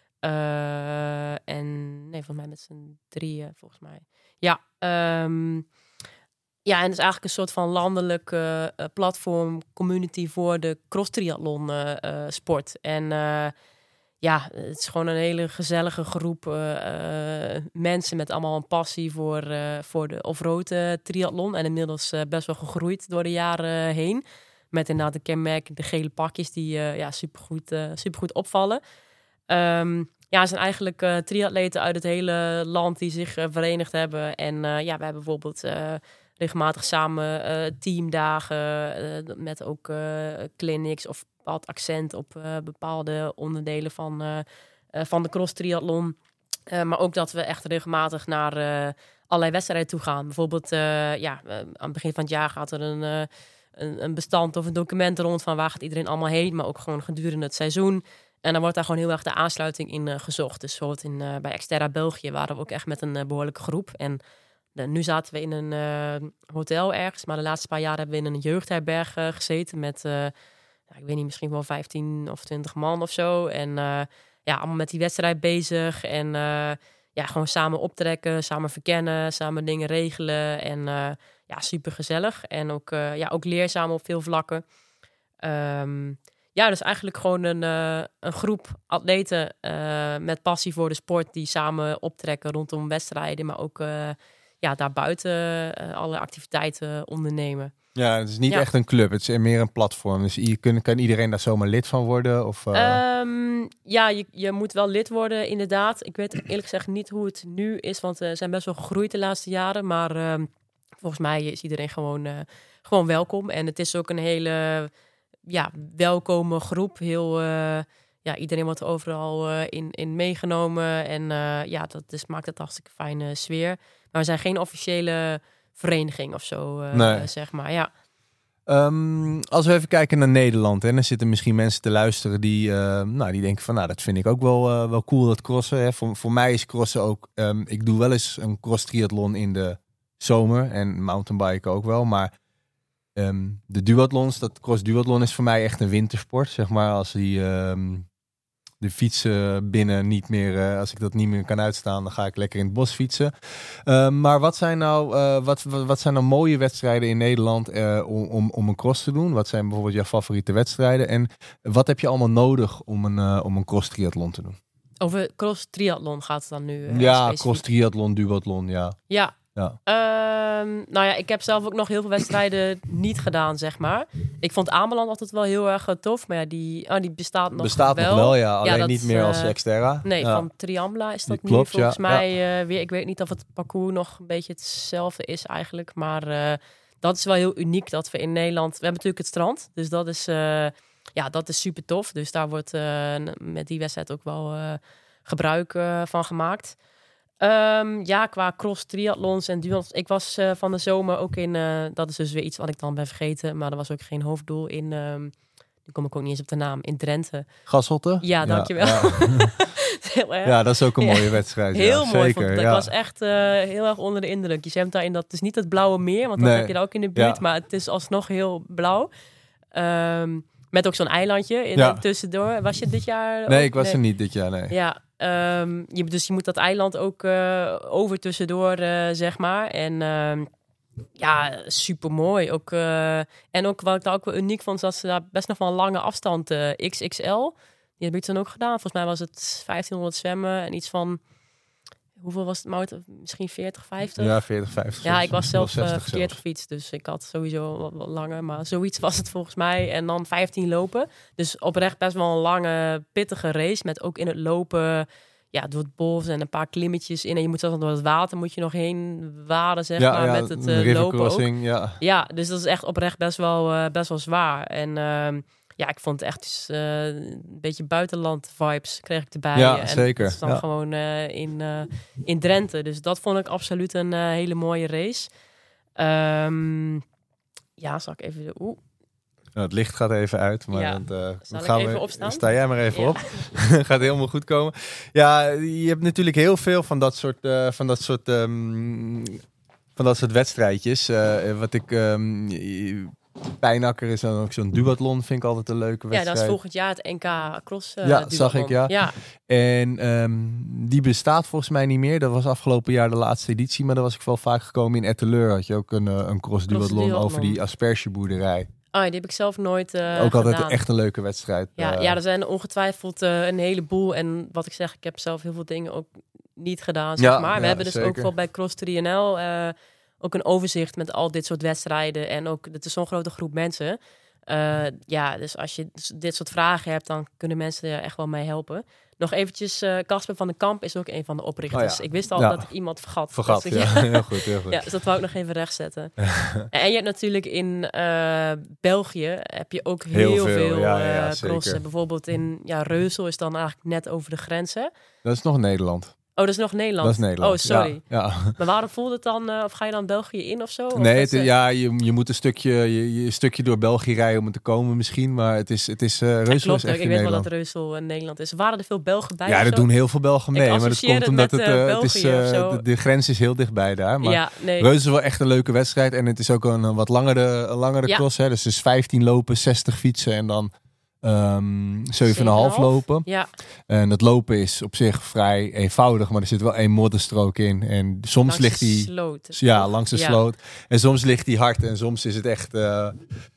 Uh, en nee, volgens mij met z'n drieën, volgens mij. Ja, um, Ja, en het is eigenlijk een soort van landelijk uh, platform, community voor de cross-triathlon uh, uh, sport. En uh, ja, het is gewoon een hele gezellige groep uh, uh, mensen met allemaal een passie voor, uh, voor de off-road uh, triathlon. En inmiddels uh, best wel gegroeid door de jaren heen. Met inderdaad de kenmerkende gele pakjes die uh, ja, supergoed, uh, supergoed opvallen. Um, ja, het zijn eigenlijk uh, triatleten uit het hele land die zich uh, verenigd hebben. En uh, ja, we hebben bijvoorbeeld... Uh, regelmatig samen uh, teamdagen uh, met ook uh, clinics of bepaald accent op uh, bepaalde onderdelen van, uh, uh, van de cross triathlon. Uh, maar ook dat we echt regelmatig naar uh, allerlei wedstrijden toe gaan. Bijvoorbeeld uh, ja, uh, aan het begin van het jaar gaat er een, uh, een, een bestand of een document rond van waar gaat iedereen allemaal heen, maar ook gewoon gedurende het seizoen. En dan wordt daar gewoon heel erg de aansluiting in uh, gezocht. Dus bijvoorbeeld in, uh, bij Xterra België waren we ook echt met een uh, behoorlijke groep. En De, nu zaten we in een uh, hotel ergens, maar de laatste paar jaar hebben we in een jeugdherberg uh, gezeten met, uh, ja, ik weet niet, misschien wel vijftien of twintig man of zo. En uh, ja, allemaal met die wedstrijd bezig en uh, ja, gewoon samen optrekken, samen verkennen, samen dingen regelen en uh, ja, super gezellig. En ook, uh, ja, ook leerzaam op veel vlakken. Um, ja, dus eigenlijk gewoon een, uh, een groep atleten uh, met passie voor de sport die samen optrekken rondom wedstrijden, maar ook... Uh, ja, daarbuiten uh, alle activiteiten ondernemen. Ja, het is niet Ja. echt een club. Het is meer een platform. Dus je kun, kan iedereen daar zomaar lid van worden? Of, uh... Um, ja, je, je moet wel lid worden, inderdaad. Ik weet eerlijk gezegd niet hoe het nu is, want we zijn best wel gegroeid de laatste jaren. Maar um, volgens mij is iedereen gewoon, uh, gewoon welkom. En het is ook een hele ja, welkome groep. Heel, uh, ja, iedereen wordt overal uh, in, in meegenomen. En uh, ja, dat is, maakt het een hartstikke fijne sfeer. Maar we zijn geen officiële vereniging of zo, uh, Nee. zeg maar. Ja. Um, als we even kijken naar Nederland, en dan zitten misschien mensen te luisteren die, uh, nou, die denken van, nou, dat vind ik ook wel, uh, wel cool, dat crossen. Hè. Voor, voor mij is crossen ook, um, ik doe wel eens een cross triathlon in de zomer en mountainbiken ook wel, maar um, de duathlons, dat cross duathlon is voor mij echt een wintersport, zeg maar, als die um, de fietsen binnen niet meer, uh, als ik dat niet meer kan uitstaan, dan ga ik lekker in het bos fietsen. Uh, maar wat zijn nou, uh, wat, wat, wat zijn nou mooie wedstrijden in Nederland uh, om, om, om een cross te doen? Wat zijn bijvoorbeeld jouw favoriete wedstrijden? En wat heb je allemaal nodig om een, uh, om een cross triathlon te doen? Over cross triathlon gaat het dan nu uh, ja, specifiek. cross triathlon, duathlon, ja. Ja. Ja. Um, nou ja, ik heb zelf ook nog heel veel wedstrijden niet gedaan, zeg maar. Ik vond Ameland altijd wel heel erg tof, maar ja, die, oh, die bestaat nog Bestaat wel. nog wel, ja. Alleen ja, dat, niet meer als uh, Xterra. Nee, ja. van Triambla is dat Die klopt, nu volgens ja. mij uh, weer. Ik weet niet of het parcours nog een beetje hetzelfde is eigenlijk, maar uh, dat is wel heel uniek dat we in Nederland... We hebben natuurlijk het strand, dus dat is, uh, ja, dat is super tof. Dus daar wordt uh, met die wedstrijd ook wel uh, gebruik uh, van gemaakt. Um, ja, qua cross triathlons en duathlons. Ik was uh, van de zomer ook in... Uh, dat is dus weer iets wat ik dan ben vergeten. Maar dat was ook geen hoofddoel in... Um, nu kom ik ook niet eens op de naam. In Drenthe. Gasselte? Ja, dankjewel. Ja, heel erg. ja, dat is ook een mooie ja. wedstrijd. Heel ja. mooi. Zeker, vond ik. ja. Ik was echt uh, heel erg onder de indruk. Je zwemt daar in dat... Het is niet het blauwe meer, want dat nee. heb je daar ook in de buurt. Ja. Maar het is alsnog heel blauw. Um, met ook zo'n eilandje in Ja. tussendoor. Was je dit jaar? Nee, ook? ik was nee. er niet dit jaar, nee. Ja, um, je, dus je moet dat eiland ook uh, over tussendoor, uh, zeg maar. En uh, ja, super mooi. Ook, uh, en ook wat ik daar ook wel uniek vond, is dat ze daar best nog wel een lange afstand, uh, X X L. Die heb ik toen ook gedaan. Volgens mij was het vijftienhonderd zwemmen en iets van... Hoeveel was het, Mout? Misschien veertig, vijftig? Ja, veertig, vijftig. Ja, ik was zelf uh, zestig verkeerd zelfs. gefietst, dus ik had sowieso wat, wat langer. Maar zoiets was het volgens mij. En dan vijftien lopen. Dus oprecht best wel een lange, pittige race. Met ook in het lopen, ja, door het bos en een paar klimmetjes in. En je moet zelfs door het water moet je nog heen waden, zeg Ja, maar, ja, met het de uh, river lopen ook. crossing, ja. Ja, dus dat is echt oprecht best wel, uh, best wel zwaar. En uh, ja, ik vond het echt uh, een beetje buitenland vibes kreeg ik erbij. Ja, en zeker. dat is dan Ja. gewoon uh, in, uh, in Drenthe. Dus dat vond ik absoluut een uh, hele mooie race. Um, ja, zal ik even... Oeh. Nou, het licht gaat even uit, maar Ja. dat, uh, Zal ik gaan even we, opstaan? Sta jij maar even Ja. op. Gaat helemaal goed komen. Ja, je hebt natuurlijk heel veel van dat soort, uh, van dat soort, um, van dat soort wedstrijdjes. Uh, wat ik... Um, Pijnakker is dan ook zo'n duathlon, vind ik altijd een leuke wedstrijd. Ja, dat is volgend jaar het N K Cross uh, Ja, duathlon. zag ik, ja. ja. En um, die bestaat volgens mij niet meer. Dat was afgelopen jaar de laatste editie, maar daar was ik wel vaak gekomen. In Etteleur had je ook een, uh, een cross duathlon duathlon. over die aspergeboerderij. Oh, die heb ik zelf nooit uh, ook altijd gedaan. echt een leuke wedstrijd. Ja, uh, ja, er zijn ongetwijfeld uh, een heleboel. En wat ik zeg, ik heb zelf heel veel dingen ook niet gedaan, zeg Ja, maar. We ja, hebben dus zeker. ook wel bij Cross drie N L uh, ook een overzicht met al dit soort wedstrijden. En ook, het is zo'n grote groep mensen. Uh, ja, dus als je dit soort vragen hebt, dan kunnen mensen er echt wel mee helpen. Nog eventjes, Casper uh, van den Kamp is ook een van de oprichters. Oh ja. Ik wist al Ja. dat ik iemand vergat. Vergat, Dus ik- ja. Heel goed, heel goed. Ja, dus dat wou ik nog even rechtzetten. En je hebt natuurlijk in uh, België heb je ook heel, Heel veel, veel, ja, uh, ja, ja, zeker. crossen. Bijvoorbeeld in ja, Reusel is dan eigenlijk net over de grenzen. Dat is nog Nederland. Oh, dat is nog Nederland. Dat is Nederland. Oh, sorry. Ja, ja. Maar waarom voelde het dan, uh, of ga je dan België in of zo? Of Nee, dat het, ze- ja, je, je moet een stukje, je, je, een stukje door België rijden om er te komen misschien. Maar het is, het is uh, Reusel Ja, is klopt, echt ik in weet wel Nederland. dat Reusel in Nederland is. Waren er veel Belgen bij? Ja, of er zo? doen heel veel Belgen Ik mee. Maar dat associeer komt het omdat met, het, uh, uh, het is, België of uh, zo. de, de grens is heel dichtbij daar. Maar Ja, nee. Reusel is wel echt een leuke wedstrijd. En het is ook een, een wat langere, een langere Ja. cross. Hè. Dus het is vijftien lopen, zestig fietsen en dan um, zeven komma vijf lopen. Ja, En het lopen is op zich vrij eenvoudig, maar er zit wel één modderstrook in. En soms langs ligt de die sloot. ja, langs de Ja. sloot. En soms ligt die hard en soms is het echt uh,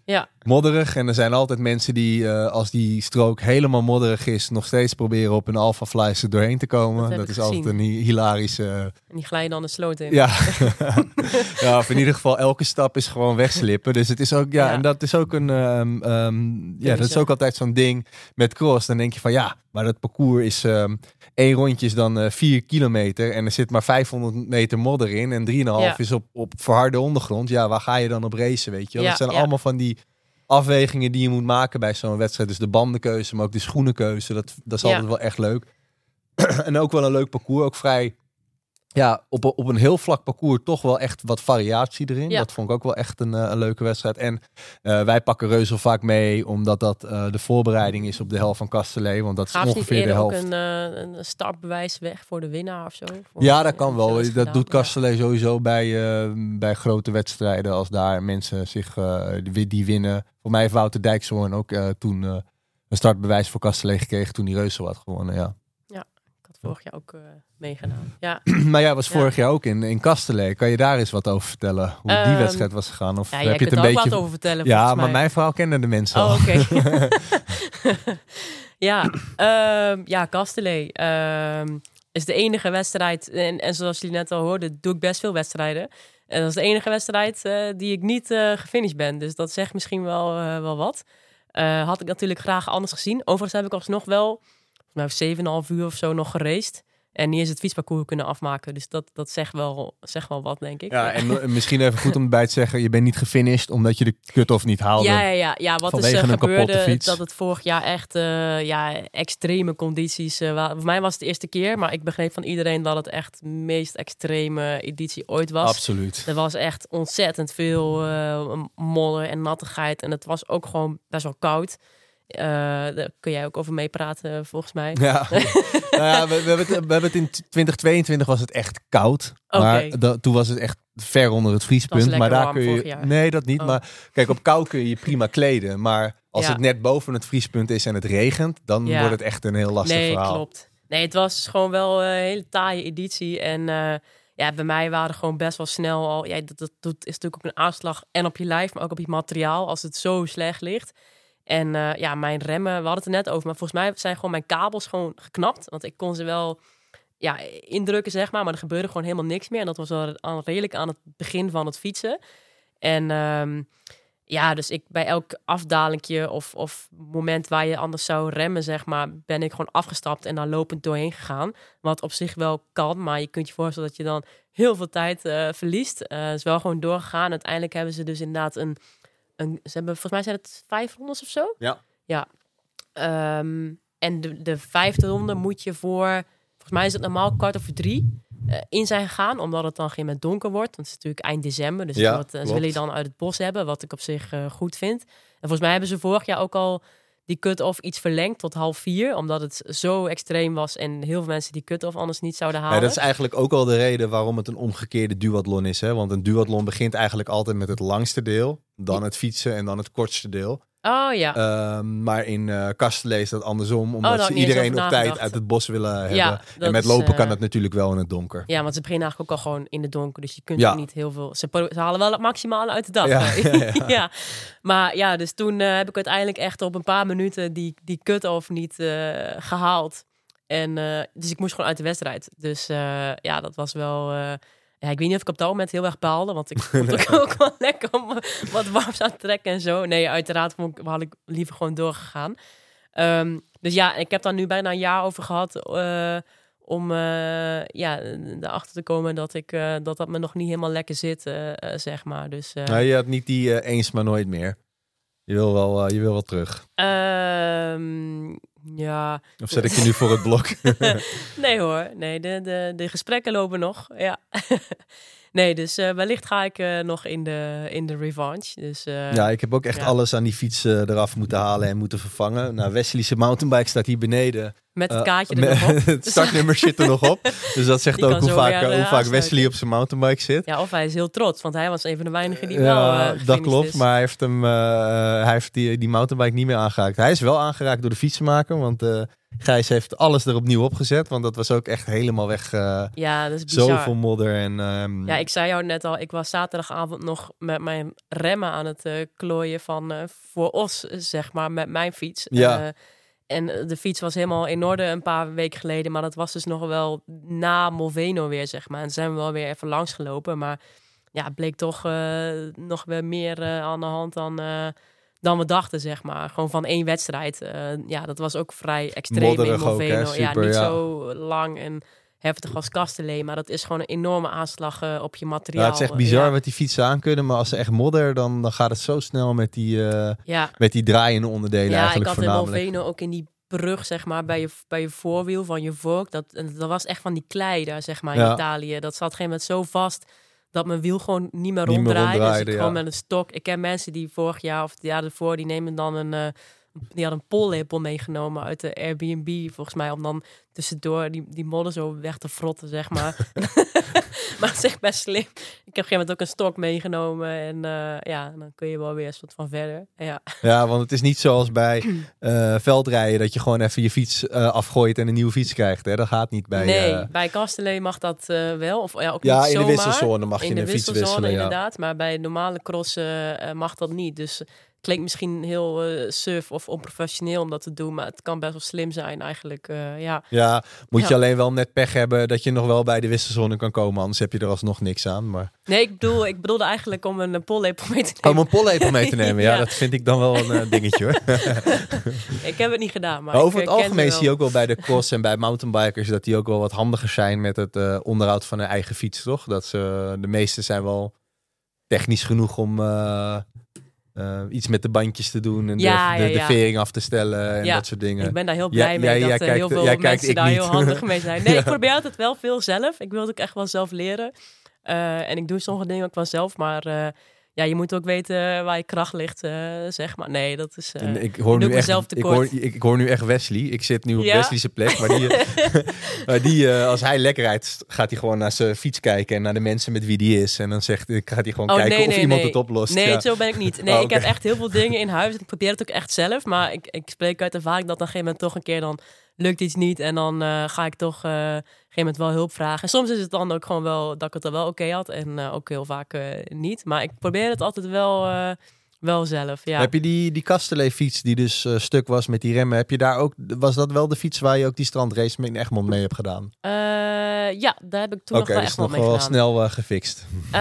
Ja. modderig. En er zijn altijd mensen die, uh, als die strook helemaal modderig is, nog steeds proberen op een Alpha Fly er doorheen te komen. Dat, Dat, heb is ik altijd gezien. een hi- hilarische... Uh, En die glijden dan de sloot in. ja. ja, of in ieder geval elke stap is gewoon wegslippen. Dus het is ook, ja, Ja. en dat is ook een, um, um, ja, dat is ook altijd zo'n ding met cross. Dan denk je van, ja, maar dat parcours is um, één rondje is dan uh, vier kilometer en er zit maar vijfhonderd meter modder in en drieënhalf Ja. is op, op verharde ondergrond. Ja, waar ga je dan op racen, weet je wel? Ja, Dat zijn ja. allemaal van die afwegingen die je moet maken bij zo'n wedstrijd. Dus de bandenkeuze, maar ook de schoenenkeuze. Dat, dat is Ja. altijd wel echt leuk. En ook wel een leuk parcours. Ook vrij, ja, op, op een heel vlak parcours toch wel echt wat variatie erin. Ja. Dat vond ik ook wel echt een, uh, een leuke wedstrijd. En uh, wij pakken reuzel vaak mee, omdat dat uh, de voorbereiding is op de helft van Castellet. Want dat is Gaaf ze niet ongeveer de eerder ook helft. een, uh, een startbewijs weg voor de winnaar of zo? Voor Ja, dat kan wel. zoiets Dat gedaan? doet Castellet sowieso bij, uh, bij grote wedstrijden. Als daar mensen zich uh, die, die winnen. Voor mij heeft Wouter Dijkshoorn ook uh, toen uh, een startbewijs voor Castellet gekregen toen hij reuzel had gewonnen. Ja. Ik had vorig jaar ook uh, meegedaan. Ja. Maar jij was Ja. vorig jaar ook in, in Castellet. Kan je daar eens wat over vertellen? Hoe die Um, wedstrijd was gegaan? Of Ja, heb jij je kunt het er een ook beetje... wat over vertellen. Ja, volgens maar mij. mijn verhaal kenden de mensen al. Oh, oké. ja, um, ja, Castellet um, is de enige wedstrijd. En, en zoals jullie net al hoorden, doe ik best veel wedstrijden. En dat is de enige wedstrijd uh, die ik niet uh, gefinished ben. Dus dat zegt misschien wel, uh, wel wat. Uh, had ik natuurlijk graag anders gezien. Overigens heb ik alsnog wel nou, zeven komma vijf uur of zo nog geraced. En niet eens het fietsparcours kunnen afmaken. Dus dat, dat zegt, wel, zegt wel wat, denk ik. Ja, en uh, misschien even goed om erbij te zeggen, je bent niet gefinished omdat je de cut-off niet haalde. Ja, ja, ja. ja wat is vanwege er een kapotte gebeurde, fiets. dat het vorig jaar echt uh, ja, extreme condities uh, waren. Voor mij was het de eerste keer, maar ik begreep van iedereen dat het echt de meest extreme editie ooit was. Absoluut. Er was echt ontzettend veel uh, modder en nattigheid. En het was ook gewoon best wel koud. Uh, daar kun jij ook over meepraten, volgens mij. Ja, nou ja we, we, hebben het, we hebben het in twintig tweeëntwintig was het echt koud. Oké. Maar da, toen was het echt ver onder het vriespunt. lekker Maar daar warm kun vorig je. jaar. Nee, dat niet. Oh. Maar kijk, op kou kun je je prima kleden. Maar als Ja. het net boven het vriespunt is en het regent, dan Ja. wordt het echt een heel lastig nee, verhaal. klopt. Nee, het was gewoon wel een hele taaie editie. En uh, ja, bij mij waren gewoon best wel snel al... Ja, dat, dat, dat is natuurlijk ook een aanslag en op je lijf, maar ook op je materiaal als het zo slecht ligt. En uh, ja, mijn remmen, we hadden het er net over, maar volgens mij zijn gewoon mijn kabels gewoon geknapt. Want ik kon ze wel ja, indrukken, zeg maar, maar er gebeurde gewoon helemaal niks meer. En dat was wel aan, redelijk aan het begin van het fietsen. En um, ja, dus ik bij elk afdalingje of, of moment waar je anders zou remmen, zeg maar, ben ik gewoon afgestapt en daar lopend doorheen gegaan. Wat op zich wel kan, maar je kunt je voorstellen dat je dan heel veel tijd uh, verliest. Uh, is wel gewoon doorgegaan. Uiteindelijk hebben ze dus inderdaad een... Een, ze hebben, volgens mij zijn het vijf rondes of zo. Ja. Ja. Um, en de, de vijfde ronde moet je voor... Volgens mij is het normaal kwart over drie uh, in zijn gegaan. Omdat het dan geen moment donker wordt. Want het is natuurlijk eind december. Dus Ja, wat, uh, ze willen je dan uit het bos hebben. Wat ik op zich uh, goed vind. En volgens mij hebben ze vorig jaar ook al die cut-off iets verlengd tot half vier. Omdat het zo extreem was. En heel veel mensen die cut-off anders niet zouden halen. Ja, dat is eigenlijk ook al de reden waarom het een omgekeerde duathlon is. Hè? Want een duathlon begint eigenlijk altijd met het langste deel. Dan het fietsen en dan het kortste deel. Oh ja. Uh, maar in uh, Castellet is dat andersom. Omdat oh, ze iedereen op tijd nagedacht. uit het bos willen hebben. Ja, en met is, lopen uh, kan dat natuurlijk wel in het donker. Ja, want ze beginnen eigenlijk ook al gewoon in het donker. Dus je kunt Ja. ook niet heel veel... Ze, pro- ze halen wel het maximale uit de dag. Ja, hè? ja, ja. ja. Maar ja, dus toen uh, heb ik uiteindelijk echt op een paar minuten die, die cut-off niet uh, gehaald. En uh, dus ik moest gewoon uit de wedstrijd. Dus uh, ja, dat was wel... Uh, ja, ik weet niet of ik op dat moment heel erg baalde. Want ik vond het ook, ook wel lekker om wat warms aan te trekken en zo. Nee, uiteraard vond ik, had ik liever gewoon doorgegaan. Um, dus ja, ik heb daar nu bijna een jaar over gehad... Uh, om uh, ja, erachter te komen dat, ik, uh, dat dat me nog niet helemaal lekker zit, uh, uh, zeg maar. Dus, uh, Nou, je had niet die uh, eens maar nooit meer. Je wil wel, uh, je wil wel terug. Um, ja. Of zet ik je nu voor het blok? Nee hoor, nee, de, de, de gesprekken lopen nog, ja. Nee, dus uh, wellicht ga ik uh, nog in de, in de revanche. Dus, uh, ja, ik heb ook echt ja. alles aan die fiets uh, eraf moeten halen en moeten vervangen. Nou, Wesley's mountainbike staat hier beneden. Met het Uh, kaartje er met, nog op. het startnummer zit er nog op. Dus dat zegt Die ook kan hoe zo vaak, weer, uh, uh, hoe vaak aansluiten. Wesley op zijn mountainbike zit. Ja, of hij is heel trots, want hij was een van de weinigen die Ja, wel uh, dat gefinished klopt, is. maar hij heeft, hem, uh, hij heeft die, die mountainbike niet meer aangeraakt. Hij is wel aangeraakt door de fietsenmaker, want uh, Gijs heeft alles er opnieuw opgezet, want dat was ook echt helemaal weg. Uh, ja, dat is bizar. Zoveel modder. En, um... Ja, ik zei jou net al, ik was zaterdagavond nog met mijn remmen aan het uh, klooien van uh, voor Os, zeg maar, met mijn fiets. Ja. Uh, en de fiets was helemaal in orde een paar weken geleden, maar dat was dus nog wel na Molveno weer, zeg maar. En zijn we wel weer even langs gelopen, maar ja, het bleek toch uh, nog weer meer uh, aan de hand dan... Uh, dan we dachten, zeg maar. Gewoon van één wedstrijd. Uh, ja, dat was ook vrij extreem Modderig in Molveno. ook, hè? Super, ja, niet ja. zo lang en heftig als Castellet. Maar dat is gewoon een enorme aanslag uh, op je materiaal. Ja, het is echt bizar ja. wat die fietsen aan kunnen. Maar als ze echt modder, dan, dan gaat het zo snel met die, uh, ja. met die draaiende onderdelen ja, eigenlijk ik had voornamelijk. in Molveno ook in die brug, zeg maar, bij je, bij je voorwiel van je vork. Dat, dat was echt van die klei daar, zeg maar, in Ja. Italië. Dat zat op een gegeven moment zo vast... dat mijn wiel gewoon niet meer Niet meer ronddraaide. ronddraaide, Dus ik ja. gewoon met een stok. Ik ken mensen die vorig jaar of het jaar ervoor... die nemen dan een... Uh, die hadden een pollepel meegenomen uit de Airbnb, volgens mij... om dan tussendoor die, die modder zo weg te frotten, zeg maar. Maar het is echt best slim. Ik heb op een gegeven moment ook een stok meegenomen. En uh, ja, dan kun je wel weer een soort van verder. Ja, Ja, want het is niet zoals bij uh, veldrijden... dat je gewoon even je fiets uh, afgooit en een nieuwe fiets krijgt. Hè? Dat gaat niet bij... nee, uh... bij Castellet mag dat uh, wel. Of ja, ook ja, niet in zomaar. de wisselzone mag je in een de fiets wisselzone, wisselen. Ja. inderdaad. Maar bij normale crossen uh, mag dat niet. Dus klinkt misschien heel uh, suf of onprofessioneel om dat te doen, maar het kan best wel slim zijn eigenlijk. Uh, ja. ja, moet je Ja. alleen wel net pech hebben dat je nog wel bij de wisselzone kan komen, anders heb je er alsnog niks aan. Maar... Nee, ik bedoel, ik bedoelde eigenlijk om een pollepel mee te nemen. Om een pollepel mee te nemen, ja, Ja. dat vind ik dan wel een uh, dingetje hoor. Ik heb het niet gedaan, maar Maar over ik, het uh, algemeen kende zie je wel. ook wel bij de cross en bij mountainbikers dat die ook wel wat handiger zijn met het uh, onderhoud van hun eigen fiets, toch? Dat ze, de meeste zijn wel technisch genoeg om uh, uh, iets met de bandjes te doen en Ja, de, de, ja, ja. de vering af te stellen en Ja, dat soort dingen. Ik ben daar heel blij Ja, mee jij- dat jij uh, kijkt- heel veel jij kijkt, mensen ik daar niet. heel handig mee zijn. Nee, Ja. ik probeer het wel veel zelf. Ik wil het ook echt wel zelf leren. Uh, en ik doe sommige dingen ook wel zelf, maar uh, ja, je moet ook weten waar je kracht ligt, uh, zeg maar. Nee, dat is... Uh, En ik hoor doe nu ik echt, mezelf ik tekort. hoor, ik, ik hoor nu echt Wesley. Ik zit nu op Ja? Wesley's plek, maar die, maar die uh, als hij lekker rijdt, gaat hij gewoon naar zijn fiets kijken en naar de mensen met wie die is. En dan zegt, gaat hij gewoon Oh, kijken nee, of nee, iemand nee. het oplost. Nee, ja. zo ben ik niet. Nee, Oh, ik heb oké. echt heel veel dingen in huis. Ik probeer het ook echt zelf, maar ik, ik spreek uit ervaring dat op een gegeven moment toch een keer dan lukt iets niet. En dan uh, ga ik toch uh, op een gegeven moment wel hulp vragen. En soms is het dan ook gewoon wel dat ik het er wel oké okay had en uh, ook heel vaak uh, niet. Maar ik probeer het altijd wel... Uh, Wel zelf, ja. Heb je die, die Castellet fiets die dus uh, stuk was met die remmen, heb je daar ook, was dat wel de fiets waar je ook die strandrace in Egmond mee hebt gedaan? Uh, ja, daar heb ik toen Oké, nog wel dus echt wel nog mee wel gedaan. snel uh, gefixt. Uh,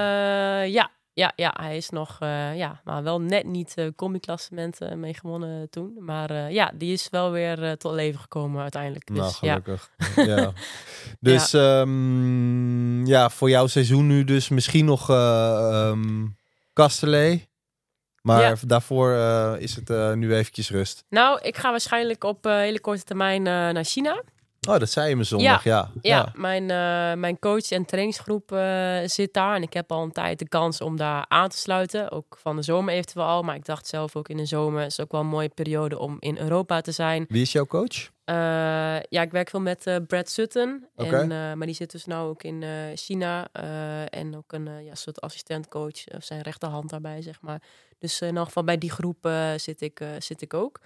ja, ja, ja, hij is nog, uh, ja, maar wel net niet uh, combi-klassement uh, mee gewonnen toen. Maar uh, ja, die is wel weer uh, tot leven gekomen uiteindelijk. Dus, Nou, ja. gelukkig. Ja. Dus ja. Um, ja, voor jouw seizoen nu dus misschien nog uh, um, Castellet. Maar ja. daarvoor uh, is het uh, nu eventjes rust. Nou, ik ga waarschijnlijk op uh, hele korte termijn uh, naar China. Oh, dat zei je me zondag, ja. Ja, ja. ja mijn, uh, mijn coach en trainingsgroep uh, zit daar. En ik heb al een tijd de kans om daar aan te sluiten. Ook van de zomer eventueel al. Maar ik dacht zelf ook in de zomer is ook wel een mooie periode om in Europa te zijn. Wie is jouw coach? Uh, ja, ik werk veel met uh, Brad Sutton. Okay. En, uh, maar die zit dus nu ook in uh, China. Uh, en ook een uh, ja, soort assistentcoach. Of zijn rechterhand daarbij, zeg maar. Dus uh, in elk geval bij die groep uh, zit, ik, uh, zit ik ook.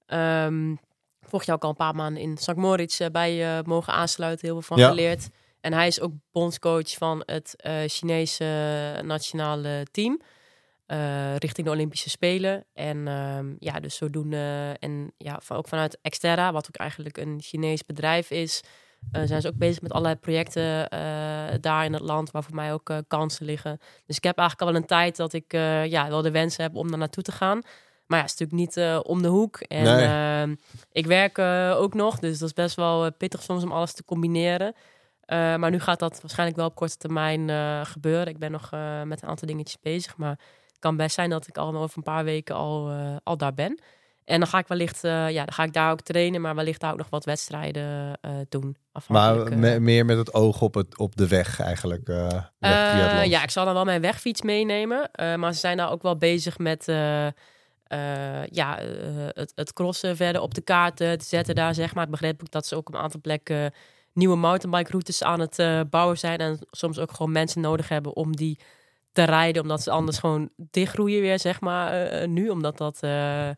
Um, Vorig jaar ook al een paar maanden in Sankt Moritz uh, bij uh, mogen aansluiten. Heel veel van ja. geleerd. En hij is ook bondscoach van het uh, Chinese nationale team. Uh, richting de Olympische Spelen. En uh, ja, dus zodoende. En ja, van, ook vanuit Xterra, wat ook eigenlijk een Chinees bedrijf is. Uh, zijn ze ook bezig met allerlei projecten uh, daar in het land, waar voor mij ook uh, kansen liggen. Dus ik heb eigenlijk al wel een tijd dat ik uh, ja, wel de wens heb om daar naartoe te gaan. Maar ja, het is natuurlijk niet uh, om de hoek. En nee. uh, ik werk uh, ook nog, dus dat is best wel uh, pittig soms om alles te combineren. Uh, maar nu gaat dat waarschijnlijk wel op korte termijn uh, gebeuren. Ik ben nog uh, met een aantal dingetjes bezig, maar het kan best zijn dat ik al over een paar weken al, uh, al daar ben. En dan ga ik wellicht, uh, ja, dan ga ik daar ook trainen, maar wellicht daar ook nog wat wedstrijden uh, doen. Maar uh, me- meer met het oog op, het, op de weg eigenlijk. Uh, weg uh, ja, ik zal dan wel mijn wegfiets meenemen, uh, maar ze zijn daar ook wel bezig met uh, uh, ja, uh, het, het crossen verder op de kaarten te zetten daar, zeg maar. Ik begreep ook dat ze ook op een aantal plekken nieuwe mountainbike routes aan het uh, bouwen zijn en soms ook gewoon mensen nodig hebben om die te rijden, omdat ze anders gewoon dichtgroeien weer, zeg maar, uh, nu, omdat dat uh,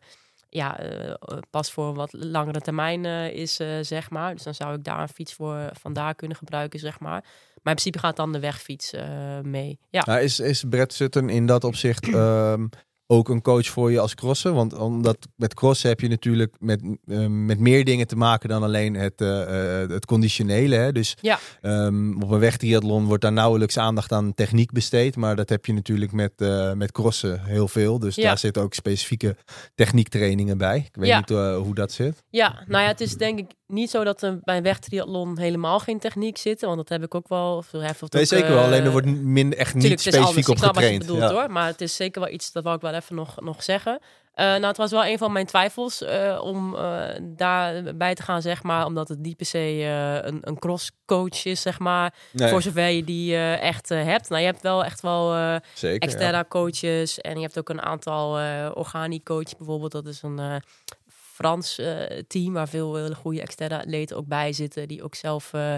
ja, uh, pas voor wat langere termijn uh, is, uh, zeg maar. Dus dan zou ik daar een fiets voor vandaar kunnen gebruiken, zeg maar. Maar in principe gaat dan de wegfiets uh, mee. Ja. Nou, is, is Brett Sutton in dat opzicht um, ook een coach voor je als crosser? Want omdat met crossen heb je natuurlijk met, uh, met meer dingen te maken dan alleen het, uh, uh, het conditionele. Hè? Dus ja. um, op een wegtriathlon wordt daar nauwelijks aandacht aan techniek besteed. Maar dat heb je natuurlijk met, uh, met crossen heel veel. Dus ja. daar zitten ook specifieke techniektrainingen bij. Ik weet ja. niet uh, hoe dat zit. Ja, nou ja, het is denk ik niet zo dat er bij een wegtriathlon helemaal geen techniek zit. Want dat heb ik ook wel. Of, of nee, ook, zeker uh, wel. Alleen er wordt min, echt niet specifiek op getraind. Ik bedoelt, ja. hoor. Maar het is zeker wel iets, dat wou ik wel even nog, nog zeggen. Uh, nou, het was wel een van mijn twijfels uh, om uh, daarbij te gaan, zeg maar. Omdat het niet per se uh, een, een crosscoach is, zeg maar. Nee. Voor zover je die uh, echt uh, hebt. Nou, je hebt wel echt wel uh, zeker, Xterra ja. coaches. En je hebt ook een aantal uh, organi coaches bijvoorbeeld. Dat is een uh, Frans uh, team waar veel hele goede Xterra-atleten ook bij zitten. Die ook zelf uh, uh,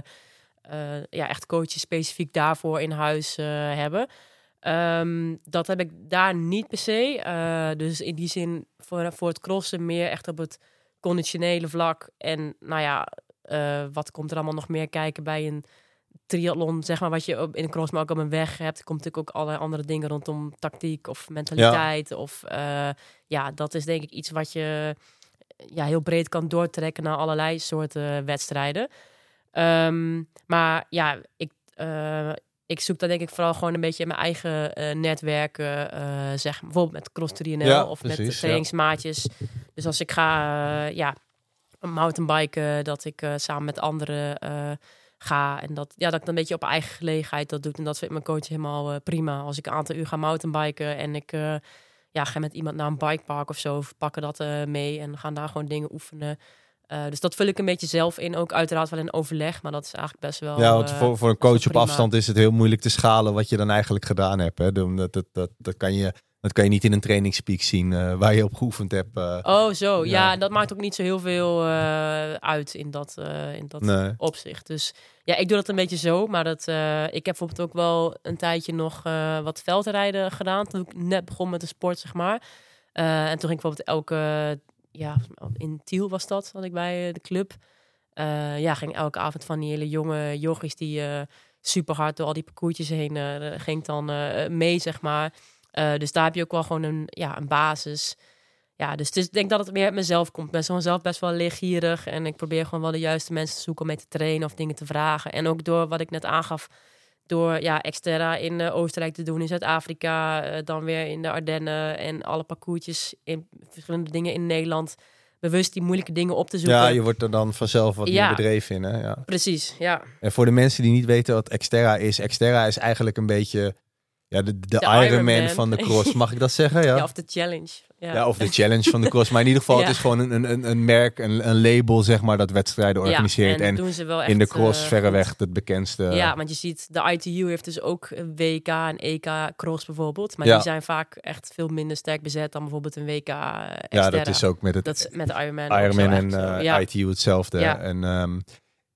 ja, echt coaches specifiek daarvoor in huis uh, hebben. Um, dat heb ik daar niet per se. Uh, dus in die zin voor, voor het crossen meer echt op het conditionele vlak. En nou ja, uh, wat komt er allemaal nog meer kijken bij een triathlon, zeg maar, wat je op, in een cross, maar ook op een weg hebt. Er komt natuurlijk ook allerlei andere dingen rondom tactiek of mentaliteit. Ja. Of uh, ja, dat is denk ik iets wat je ja, heel breed kan doortrekken naar allerlei soorten wedstrijden. Um, maar ja, ik... Uh, Ik zoek dan denk ik vooral gewoon een beetje in mijn eigen uh, netwerken, uh, zeg bijvoorbeeld met Cross drie N L ja, of precies, met trainingsmaatjes. Ja. Dus als ik ga, uh, ja, mountainbiken, dat ik uh, samen met anderen uh, ga en dat, ja, dat ik dan een beetje op eigen gelegenheid dat doe. En dat vindt mijn coach helemaal uh, prima. Als ik een aantal uur ga mountainbiken en ik uh, ja, ga met iemand naar een bikepark of zo, of pakken dat uh, mee en gaan daar gewoon dingen oefenen. Uh, dus dat vul ik een beetje zelf in. Ook uiteraard wel in overleg. Maar dat is eigenlijk best wel... Ja, want uh, voor, voor een coach op afstand is het heel moeilijk te schalen wat je dan eigenlijk gedaan hebt. Hè? Dat, dat, dat, dat, kan, je, dat kan je niet in een trainingspeak zien uh, waar je op geoefend hebt. Uh, oh, zo. Ja. Ja, dat maakt ook niet zo heel veel uh, uit in dat, uh, in dat nee. opzicht. Dus ja, ik doe dat een beetje zo. Maar dat, uh, ik heb bijvoorbeeld ook wel een tijdje nog uh, wat veldrijden gedaan. Toen ik net begon met de sport, zeg maar. Uh, en toen ging ik bijvoorbeeld elke... Ja, in Tiel was dat, had ik bij de club. Uh, ja, ging elke avond van die hele jonge jochies die uh, super hard door al die parcoursjes heen uh, ging dan uh, mee, zeg maar. Uh, dus daar heb je ook wel gewoon een, ja, een basis. Ja, dus, dus ik denk dat het meer uit mezelf komt. Ik ben gewoon zelf best wel leergierig en ik probeer gewoon wel de juiste mensen te zoeken om mee te trainen of dingen te vragen. En ook door wat ik net aangaf, door ja, Xterra in uh, Oostenrijk te doen, in Zuid-Afrika, uh, dan weer in de Ardennen en alle parcoursjes in verschillende dingen in Nederland. Bewust die moeilijke dingen op te zoeken. Ja, je wordt er dan vanzelf wat ja. meer bedreven in. Hè? Ja. Precies, ja. En voor de mensen die niet weten wat Xterra is, Xterra is eigenlijk een beetje ja, de, de, de Ironman Iron van de cross. Mag ik dat zeggen? Ja, ja of de challenge. Ja. ja, of de challenge van de cross. Maar in ieder geval, ja. Het is gewoon een, een, een merk, een, een label, zeg maar, dat wedstrijden organiseert. Ja, en, en doen ze wel echt, in de cross uh, verreweg goed. het bekendste. Ja, want je ziet, de I T U heeft dus ook een W K en E K cross bijvoorbeeld. Maar ja. die zijn vaak echt veel minder sterk bezet dan bijvoorbeeld een W K Xterra. Ja, dat is ook met het dat is met de Ironman. Ironman en uh, ja. I T U hetzelfde. Ja. En, um,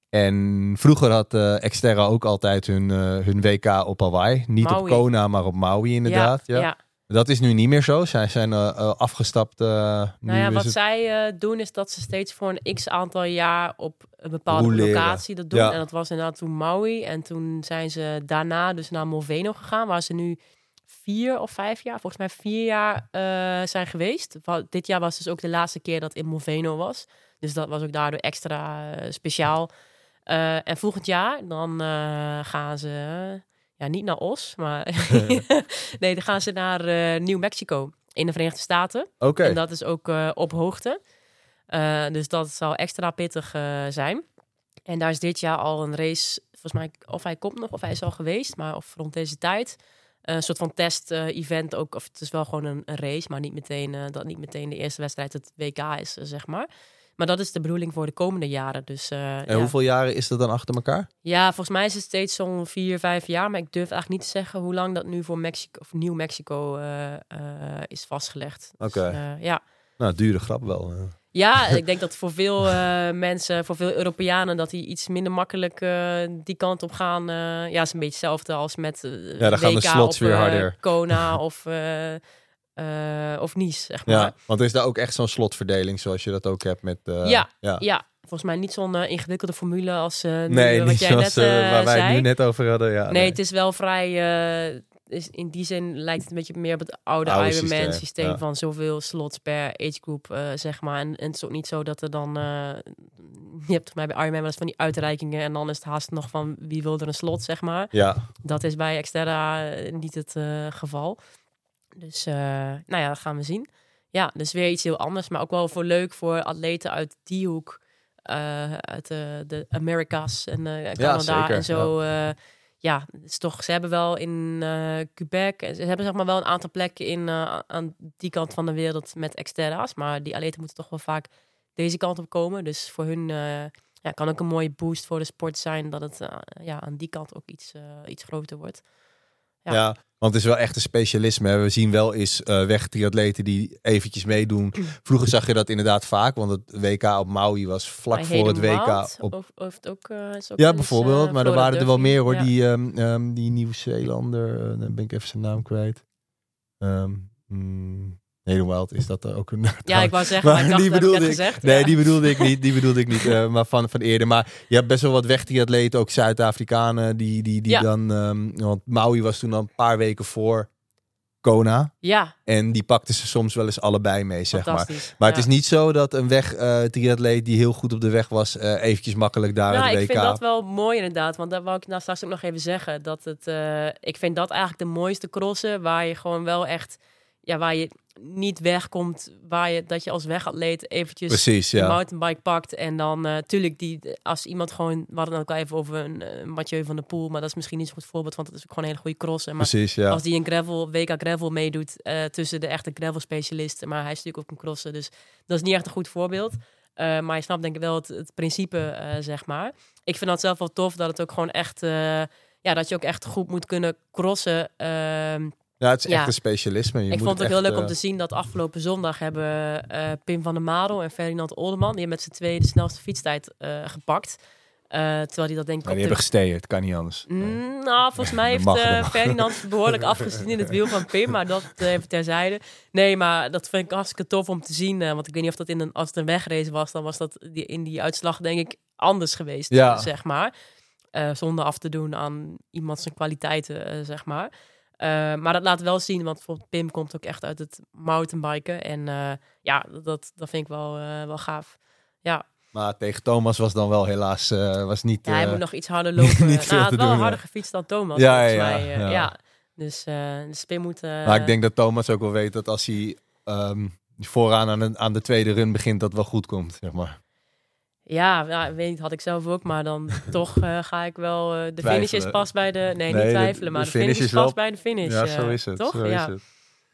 en vroeger had uh, Xterra ook altijd hun, uh, hun W K op Hawaii. Niet Maui. Op Kona, maar op Maui inderdaad. Ja, ja. ja. Dat is nu niet meer zo. Zij zijn uh, uh, afgestapt. Uh, nou ja, wat het... zij uh, doen is dat ze steeds voor een x aantal jaar op een bepaalde locatie dat doen. Ja. En dat was inderdaad toen Maui. En toen zijn ze daarna dus naar Moveno gegaan, waar ze nu vier of vijf jaar, volgens mij vier jaar uh, zijn geweest. Dit jaar was dus ook de laatste keer dat in Moveno was. Dus dat was ook daardoor extra uh, speciaal. Uh, en volgend jaar dan uh, gaan ze... Uh, Ja, niet naar Os, maar nee, dan gaan ze naar uh, New Mexico in de Verenigde Staten. Oké. Okay. En dat is ook uh, op hoogte. Uh, dus dat zal extra pittig uh, zijn. En daar is dit jaar al een race, volgens mij, of hij komt nog, of hij is al geweest, maar of rond deze tijd. Uh, een soort van test-event uh, ook, of het is wel gewoon een, een race, maar niet meteen, uh, dat niet meteen de eerste wedstrijd het W K is, uh, zeg maar. Maar dat is de bedoeling voor de komende jaren. Dus, uh, en ja. hoeveel jaren is dat dan achter elkaar? Ja, volgens mij is het steeds zo'n vier, vijf jaar. Maar ik durf eigenlijk niet te zeggen hoe lang dat nu voor Mexico of Nieuw Mexico uh, uh, is vastgelegd. Oké. Okay. Dus, uh, ja. Nou, dure grap wel. Uh. Ja, ik denk dat voor veel uh, mensen, voor veel Europeanen, dat die iets minder makkelijk uh, die kant op gaan. Uh, ja, is een beetje hetzelfde als met uh, ja, dan gaan W K de slots op, weer uh, harder. Kona of... Uh, uh, of Nice, zeg maar. Ja, want is daar ook echt zo'n slotverdeling zoals je dat ook hebt met... Uh, ja, ja, ja. Volgens mij niet zo'n uh, ingewikkelde formule als uh, nu, nee, wat niet jij zoals net uh, uh, waar wij zei. het nu net over hadden. Ja, nee, nee, het is wel vrij... Uh, is in die zin lijkt het een beetje meer op het oude, oude Ironman systeem, systeem ja. van zoveel slots per age group, uh, zeg maar. En, en het is ook niet zo dat er dan... Uh, je hebt volgens mij bij Ironman wel eens van die uitreikingen en dan is het haast nog van wie wil er een slot, zeg maar. Ja. Dat is bij Xterra niet het uh, geval. Dus, uh, nou ja, dat gaan we zien. Ja, dus weer iets heel anders, maar ook wel voor leuk voor atleten uit die hoek. Uh, uit de, de Americas en uh, Canada ja, zeker, en zo. Ja. Uh, ja, het is toch, ze hebben wel in uh, Quebec, ze hebben zeg maar wel een aantal plekken in uh, aan die kant van de wereld met Xterra's, maar die atleten moeten toch wel vaak deze kant op komen. Dus voor hun uh, ja, kan ook een mooie boost voor de sport zijn dat het uh, ja, aan die kant ook iets, uh, iets groter wordt. Ja. ja, want het is wel echt een specialisme. Hè. We zien wel eens uh, wegtriatleten die eventjes meedoen. Vroeger zag je dat inderdaad vaak, want het W K op Maui was vlak maar voor het W K. Wild, Op... of, of het ook, uh, is ook ja, eens, bijvoorbeeld. Uh, maar er waren er wel meer hoor. Ja. Die, um, um, die Nieuw-Zeelander, uh, dan ben ik even zijn naam kwijt. Um, mm, Hayden Wild is dat ook een... Ja, ik wou zeggen, maar, maar ik dacht, die bedoelde ik ik. gezegd. Nee, ja. die bedoelde ik niet. Die bedoelde ik niet, uh, maar van, van eerder. Maar je hebt best wel wat wegtriatleten, ook Zuid-Afrikanen, die, die, die ja. dan... Um, want Maui was toen al een paar weken voor Kona. Ja. En die pakten ze soms wel eens allebei mee, zeg maar. Maar ja. het is niet zo dat een weg uh, triatleet die heel goed op de weg was, uh, eventjes makkelijk daar nou, aan de W K... Ik vind dat wel mooi inderdaad, want dat wou ik nou straks ook nog even zeggen. Dat het, uh, ik vind dat eigenlijk de mooiste crossen, waar je gewoon wel echt... Ja, waar je niet wegkomt, waar je dat je als wegatleet eventjes Precies, ja. een mountainbike pakt en dan uh, tuurlijk die als iemand gewoon, we hadden het ook even over een uh, Mathieu van der Poel, maar dat is misschien niet zo'n goed voorbeeld, want het is ook gewoon een hele goede crosser. Maar Precies, ja. als die een gravel, W K gravel meedoet uh, tussen de echte gravel specialisten, maar hij is natuurlijk ook een crosser, dus dat is niet echt een goed voorbeeld. Uh, maar je snapt denk ik wel het, het principe, uh, zeg maar. Ik vind dat zelf wel tof dat het ook gewoon echt, uh, ja, dat je ook echt goed moet kunnen crossen. Uh, Ja, het is ja. echt een specialisme. Je ik moet vond het echt, heel leuk uh... om te zien dat afgelopen zondag hebben uh, Pim van der Marel en Ferdinand Olderman, die hebben met z'n tweeën de snelste fietstijd uh, gepakt. Uh, terwijl die dat denk ik... Maar die hebben de... gesteerd, het kan niet anders. Mm, nou, volgens mij heeft uh, Ferdinand behoorlijk afgezien in het wiel van Pim, maar dat uh, even terzijde. Nee, maar dat vind ik hartstikke tof om te zien, uh, want ik weet niet of dat in een, als het een wegrace was, dan was dat die, in die uitslag denk ik anders geweest, ja. uh, zeg maar. Uh, zonder af te doen aan iemand zijn kwaliteiten, uh, zeg maar. Uh, maar dat laat wel zien, want bijvoorbeeld Pim komt ook echt uit het mountainbiken. En uh, ja, dat, dat vind ik wel, uh, wel gaaf. Ja. Maar tegen Thomas was dan wel helaas uh, was niet. Ja, hij uh, moet nog iets harder lopen. niet veel nou, hij had te wel doen, harder ja. gefietst dan Thomas. Ja, volgens ja, mij. Uh, ja. ja. Dus uh, de Pim moet. Uh, maar ik denk dat Thomas ook wel weet dat als hij um, vooraan aan de, aan de tweede run begint, dat wel goed komt, zeg maar. Ja, ja, weet niet, had ik zelf ook, maar dan toch uh, ga ik wel. Uh, de Twijfelen. finish is pas bij de. Nee, Nee, niet de- twijfelen, de maar de finish finish is is wel- pas bij de finish. Ja, uh, zo is het. Toch? Zo ja. is het.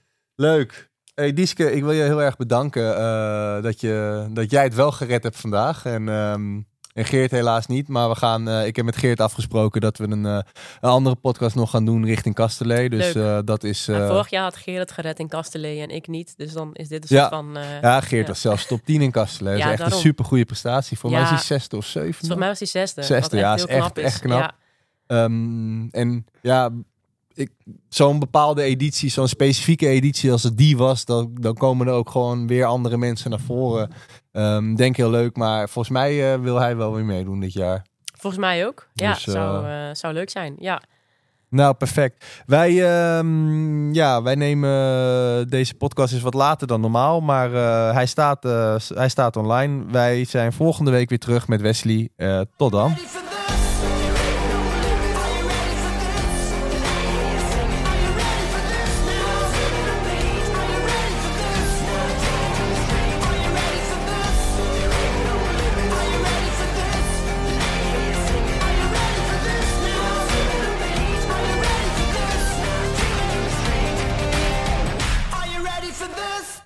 Leuk. Hey Dieske, ik wil je heel erg bedanken uh, dat, je, dat jij het wel gered hebt vandaag. En, um, en Geert helaas niet. Maar we gaan, uh, ik heb met Geert afgesproken dat we een, uh, een andere podcast nog gaan doen richting Castellet. Dus uh, dat is... Uh, Maar vorig jaar had Geert het gered in Castellet en ik niet. Dus dan is dit een Ja. soort van... Uh, ja, Geert ja. was zelfs top tien in Castellet. Dat Ja, is echt daarom. een super goede prestatie. Voor Ja. mij is hij zesde of zevende. Volgens mij was hij zesde. Zesde, wat ja, echt is heel knap echt- is. echt knap. Ja. Um, en ja, ik, zo'n bepaalde editie, zo'n specifieke editie als het die was, dan, dan komen er ook gewoon weer andere mensen naar voren. Um, denk heel leuk, maar volgens mij uh, wil hij wel weer meedoen dit jaar. Volgens mij ook. Ja, Dus, uh, zou, uh, zou leuk zijn. Ja. Nou, perfect. Wij, um, ja, wij nemen deze podcast is wat later dan normaal, maar uh, hij, staat, uh, hij staat online. Wij zijn volgende week weer terug met Wesley. Uh, tot dan. Ready for